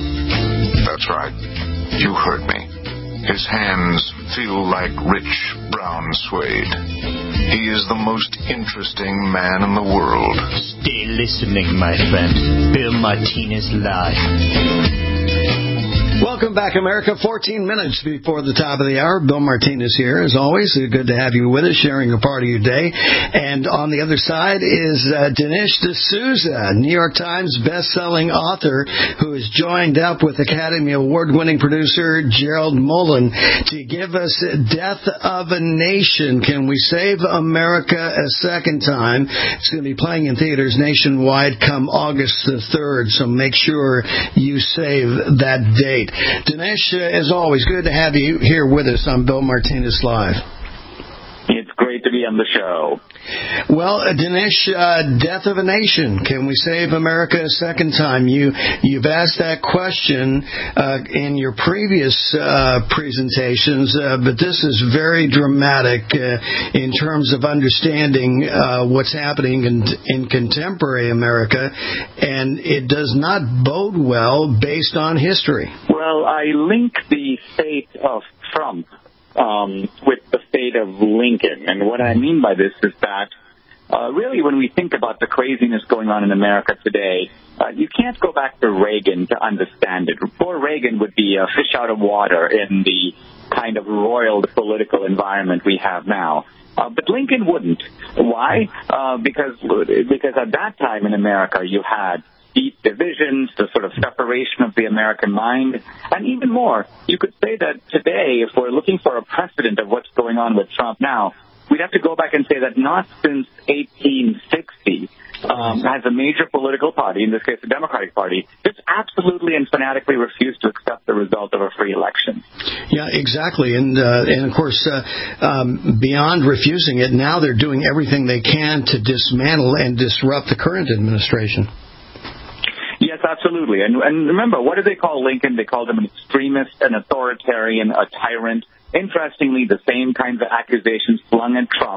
That's right. You heard me. His hands feel like rich brown suede. He is the most interesting man in the world. Stay listening, my friend. Bill Martinez Live. Welcome back, America. fourteen minutes before the top of the hour. Bill Martinez here, as always. Good to have you with us, sharing a part of your day. And on the other side is uh, Dinesh D'Souza, New York Times best-selling author, who has joined up with Academy Award-winning producer Gerald Mullen to give us Death of a Nation. Can we save America a second time? It's going to be playing in theaters nationwide come August the third, so make sure you save that date. Dinesh, as always, good to have you here with us on Bill Martinez Live. It's great to be on the show. Well, uh, Dinesh, uh, Death of a Nation. Can we save America a second time? You, you've asked that question uh, in your previous uh, presentations, uh, but this is very dramatic uh, in terms of understanding uh, what's happening in, in contemporary America, and it does not bode well based on history. Well, I link the fate of Trump Um, with the fate of Lincoln. And what I mean by this is that uh, really when we think about the craziness going on in America today, uh, you can't go back to Reagan to understand it. Poor Reagan would be a fish out of water in the kind of roiled political environment we have now. Uh, but Lincoln wouldn't. Why? Uh, because because at that time in America you had deep divisions, the sort of separation of the American mind, and even more, you could say that today, if we're looking for a precedent of what's going on with Trump now, we'd have to go back and say that not since eighteen sixty um, has a major political party, in this case the Democratic Party, just absolutely and fanatically refused to accept the result of a free election. Yeah, exactly. And, uh, and of course, uh, um, beyond refusing it, now they're doing everything they can to dismantle and disrupt the current administration. Yes, absolutely. And, and remember, what did they call Lincoln? They called him an extremist, an authoritarian, a tyrant. Interestingly, the same kinds of accusations flung at Trump.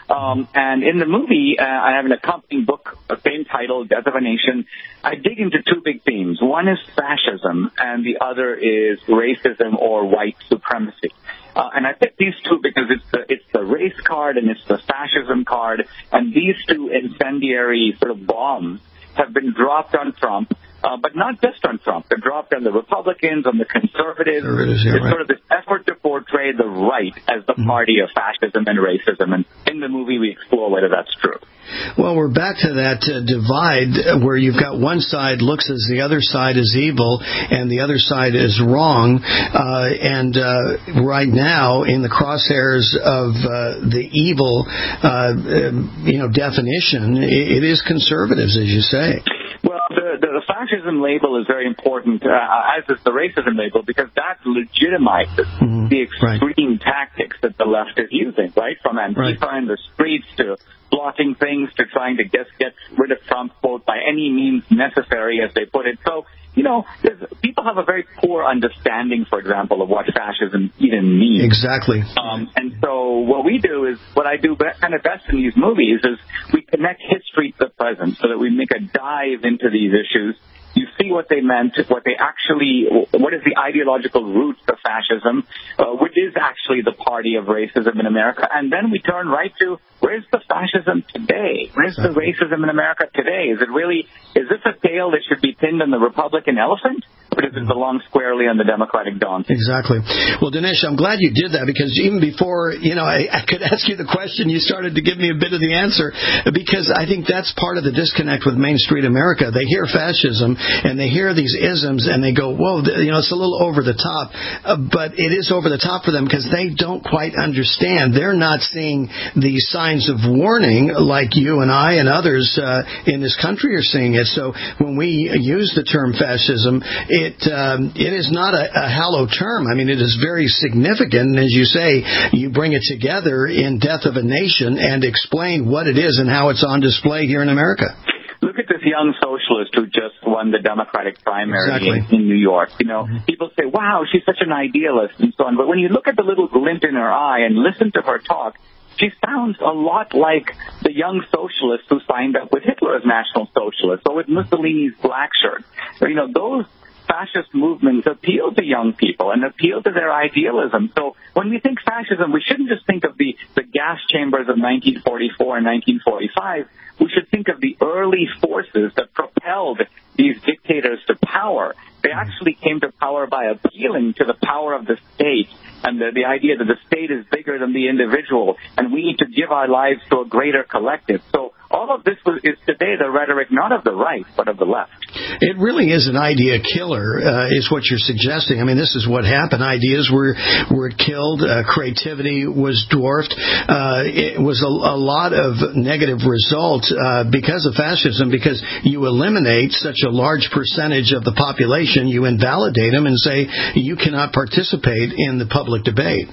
Um, and in the movie, uh, I have an accompanying book, uh, same title, Death of a Nation. I dig into two big themes. One is fascism, and the other is racism or white supremacy. Uh, and I picked these two because it's the it's the race card and it's the fascism card, and these two incendiary sort of bombs have been dropped on Trump, uh, but not just on Trump. They're dropped on the Republicans, on the conservatives. Conservatives, yeah, it's right. sort of this effort to portray the right as the mm-hmm. party of fascism and racism, and in the movie we explore whether that's true. Well, we're back to that uh, divide where you've got one side looks as the other side is evil and the other side is wrong. Uh, and uh, right now, in the crosshairs of uh, the evil, uh, you know, definition, it, it is conservatives, as you say. Well, the, the, the fascism label is very important, uh, as is the racism label, because that legitimizes mm-hmm. the extreme right. tactics that the left is using, right? From Antifa right. in the streets to blocking things to trying to get, get rid of Trump, quote, by any means necessary, as they put it. So, you know, people have a very poor understanding, for example, of what fascism even means. Exactly. Um, and so what we do is, what I do kind of best in these movies is we connect history to the present so that we make a dive into these issues. You see what they meant, what they actually, what is the ideological roots of fascism, uh, which is actually the party of racism in America. And then we turn right to, where's the fascism today? Where's the racism in America today? Is it really, is this a tail that should be pinned on the Republican elephant? Or does it belong squarely on the Democratic donkey? Exactly. Well, Dinesh, I'm glad you did that, because even before, you know, I, I could ask you the question, you started to give me a bit of the answer, because I think that's part of the disconnect with Main Street America. They hear fascism, and they hear these isms, and they go, whoa, you know, it's a little over the top. Uh, but it is over the top for them because they don't quite understand. They're not seeing the signs of warning like you and I and others uh, in this country are seeing it. So when we use the term fascism, it um, it is not a, a hollow term. I mean, it is very significant. And as you say, you bring it together in Death of a Nation and explain what it is and how it's on display here in America. Look at this young socialist who just won the Democratic primary exactly. in, in New York. You know, mm-hmm. people say, wow, she's such an idealist and so on. But when you look at the little glint in her eye and listen to her talk, she sounds a lot like the young socialist who signed up with Hitler as National Socialist or with Mussolini's black shirt. You know, those fascist movements appeal to young people and appeal to their idealism. So when we think fascism, we shouldn't just think of the, the gas chambers of nineteen forty-four and nineteen forty-five. We should think of the early forces that propelled these dictators to power. They actually came to power by appealing to the power of the state and the, the idea that the state is bigger than the individual, and we need to give our lives to a greater collective. So all of this was, is today the rhetoric not of the right, but of the left. It really is an idea killer, uh, is what you're suggesting. I mean, this is what happened. Ideas were were killed. Uh, creativity was dwarfed. Uh, it was a, a lot of negative results uh, because of fascism, because you eliminate such a large percentage of the population. You invalidate them and say you cannot participate in the public debate.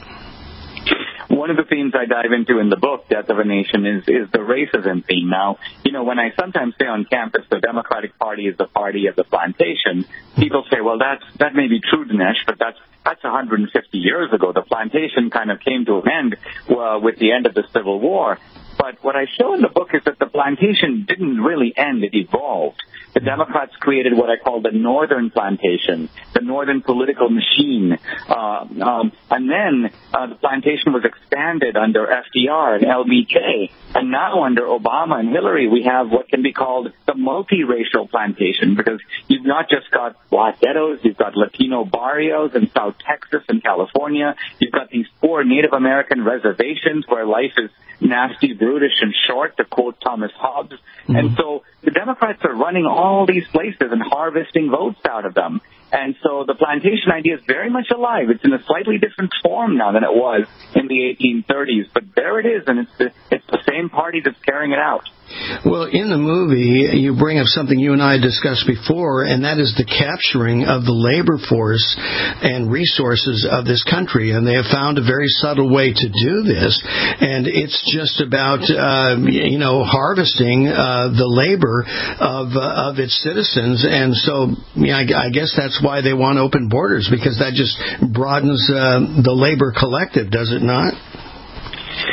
One of the themes I dive into in the book, Death of a Nation, is, is the racism theme. Now, you know, when I sometimes say on campus the Democratic Party is the party of the plantation, people say, well, that's, that may be true, Dinesh, but that's that's one hundred fifty years ago. The plantation kind of came to an end uh, with the end of the Civil War. But what I show in the book is that the plantation didn't really end. It evolved. The Democrats created what I call the Northern Plantation, the Northern political machine. Uh, um, and then uh, the plantation was expanded under F D R and L B J. And now under Obama and Hillary, we have what can be called the multiracial plantation, because you've not just got black ghettos, you've got Latino barrios in South Texas and California. You've got these poor Native American reservations where life is nasty, brutish, and short, to quote Thomas Hobbes. Mm-hmm. And so the Democrats are running all these places and harvesting votes out of them. And so the plantation idea is very much alive. It's in a slightly different form now than it was in the eighteen thirties. But there it is, and it's the, it's the same party that's carrying it out. Well, in the movie, you bring up something you and I discussed before, and that is the capturing of the labor force and resources of this country. And they have found a very subtle way to do this. And it's just about, uh, you know, harvesting uh, the labor of uh, of its citizens. And so yeah, I, I guess that's why they want open borders, because that just broadens uh, the labor collective, does it not?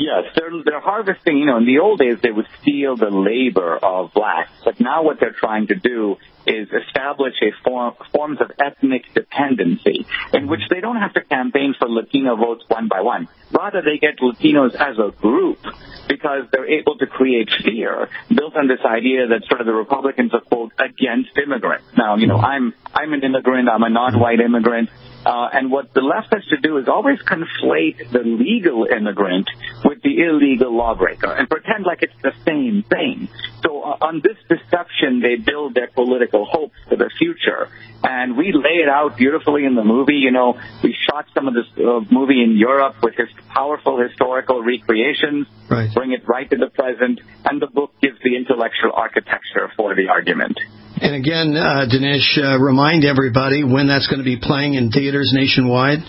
Yes, they're, they're harvesting, you know, in the old days they would steal the labor of blacks, but now what they're trying to do is establish a form, forms of ethnic dependency in which they don't have to campaign for Latino votes one by one. Rather, they get Latinos as a group because they're able to create fear built on this idea that sort of the Republicans are, quote, against immigrants. Now, you know, I'm, I'm an immigrant, I'm a non-white immigrant. Uh, and what the left has to do is always conflate the legal immigrant with the illegal lawbreaker and pretend like it's the same thing. So uh, on this deception, they build their political hopes for the future. And we lay it out beautifully in the movie. You know, we shot some of this uh, movie in Europe with his powerful historical recreations, right. Bring it right to the present, and the book gives the intellectual architecture for the argument. And again, uh, Dinesh, uh, remind everybody when that's going to be playing in theaters nationwide.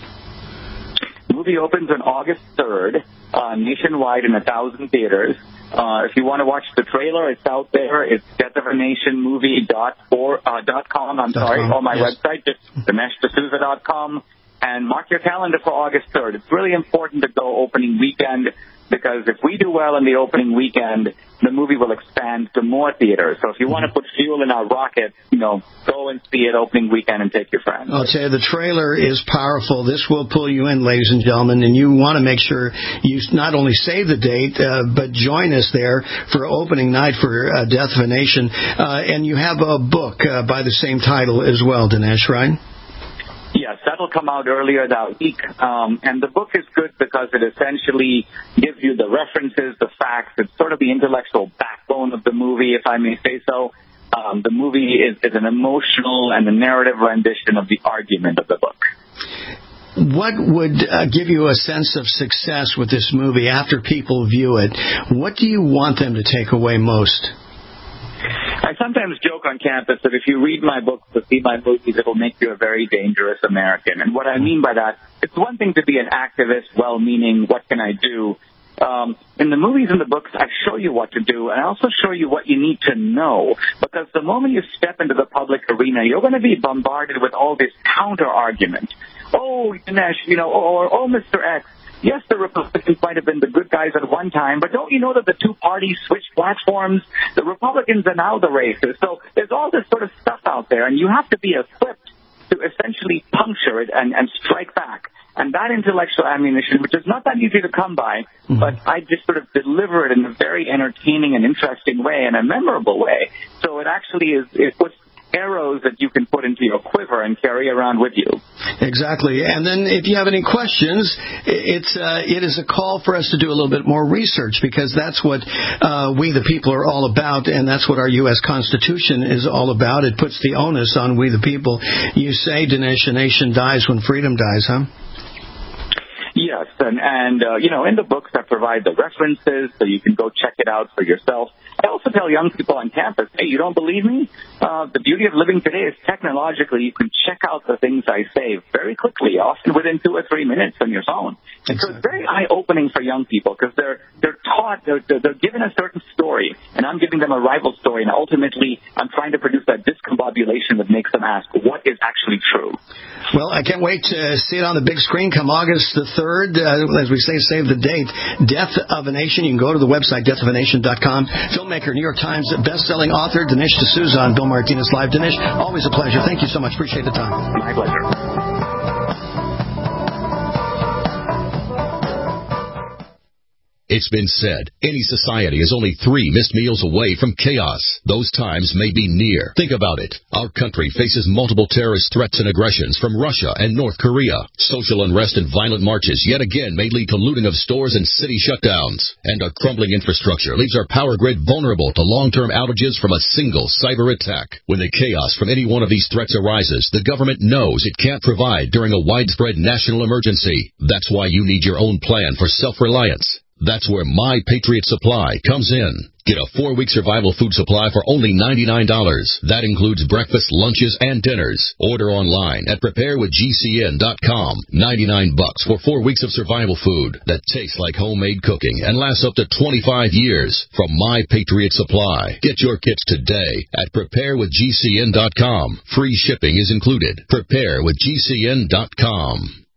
The movie opens on August third, uh, nationwide in a thousand theaters. Uh, if you want to watch the trailer, it's out there. It's death of a nation movie dot com. I'm dot sorry, com, on my yes. website, just dinesh d'souza dot com. And mark your calendar for August third. It's really important to go opening weekend because if we do well in the opening weekend, the movie will expand to more theaters. So if you want to put fuel in our rocket, you know, go and see it opening weekend and take your friends. I'll tell you, the trailer is powerful. This will pull you in, ladies and gentlemen, and you want to make sure you not only save the date, uh, but join us there for opening night for uh, Death of a Nation. Uh, and you have a book uh, by the same title as well, Dinesh, right? Yes, that'll come out earlier that week. Um, and the book is good because it essentially gives you the references, the facts. It's sort of the intellectual backbone of the movie, if I may say so. Um, the movie is, is an emotional and a narrative rendition of the argument of the book. What would uh, give you a sense of success with this movie after people view it? What do you want them to take away most? I sometimes joke on campus that if you read my books or see my movies, it'll make you a very dangerous American. And what I mean by that, it's one thing to be an activist, well-meaning, what can I do? Um, in the movies and the books, I show you what to do, and I also show you what you need to know. Because the moment you step into the public arena, you're going to be bombarded with all this counter-argument. Oh, Dinesh, you know, or, oh, Mister X. Yes, the Republicans might have been the good guys at one time, but don't you know that the two parties switched platforms? The Republicans are now the racists. So there's all this sort of stuff out there, and you have to be equipped to essentially puncture it and, and strike back. And that intellectual ammunition, which is not that easy to come by, mm-hmm. but I just sort of deliver it in a very entertaining and interesting way and a memorable way. So it actually is, it puts arrows that you can put into your quiver and carry around with you. Exactly. And then if you have any questions, it's uh, it is a call for us to do a little bit more research because that's what uh, we the people are all about, and that's what our U S Constitution is all about. It puts the onus on we the people. You say, Dinesh, a nation dies when freedom dies, huh? Yes, and, and uh, you know, in the books I provide the references so you can go check it out for yourself. I also tell young people on campus, hey, you don't believe me? Uh, the beauty of living today is technologically you can check out the things I say very quickly, often within two or three minutes on your phone. And so it's very eye-opening for young people because they're they're taught, they're, they're given a certain story, and I'm giving them a rival story, and ultimately I'm trying to produce that discombobulation that makes them ask, what is actually true? Well, I can't wait to see it on the big screen come August the third. Uh, as we say, save the date. Death of a Nation. You can go to the website, death of a nation dot com. Filmmaker, New York Times best-selling author, Dinesh D'Souza on Bill Martinez Live. Dinesh, always a pleasure. Thank you so much. Appreciate the time. My pleasure. It's been said, any society is only three missed meals away from chaos. Those times may be near. Think about it. Our country faces multiple terrorist threats and aggressions from Russia and North Korea. Social unrest and violent marches yet again may lead to looting of stores and city shutdowns. And a crumbling infrastructure leaves our power grid vulnerable to long-term outages from a single cyber attack. When the chaos from any one of these threats arises, the government knows it can't provide during a widespread national emergency. That's why you need your own plan for self-reliance. That's where My Patriot Supply comes in. Get a four-week survival food supply for only ninety-nine dollars. That includes breakfast, lunches, and dinners. Order online at prepare with G C N dot com. ninety-nine bucks for four weeks of survival food that tastes like homemade cooking and lasts up to twenty-five years from My Patriot Supply. Get your kits today at prepare with G C N dot com. Free shipping is included. prepare with G C N dot com.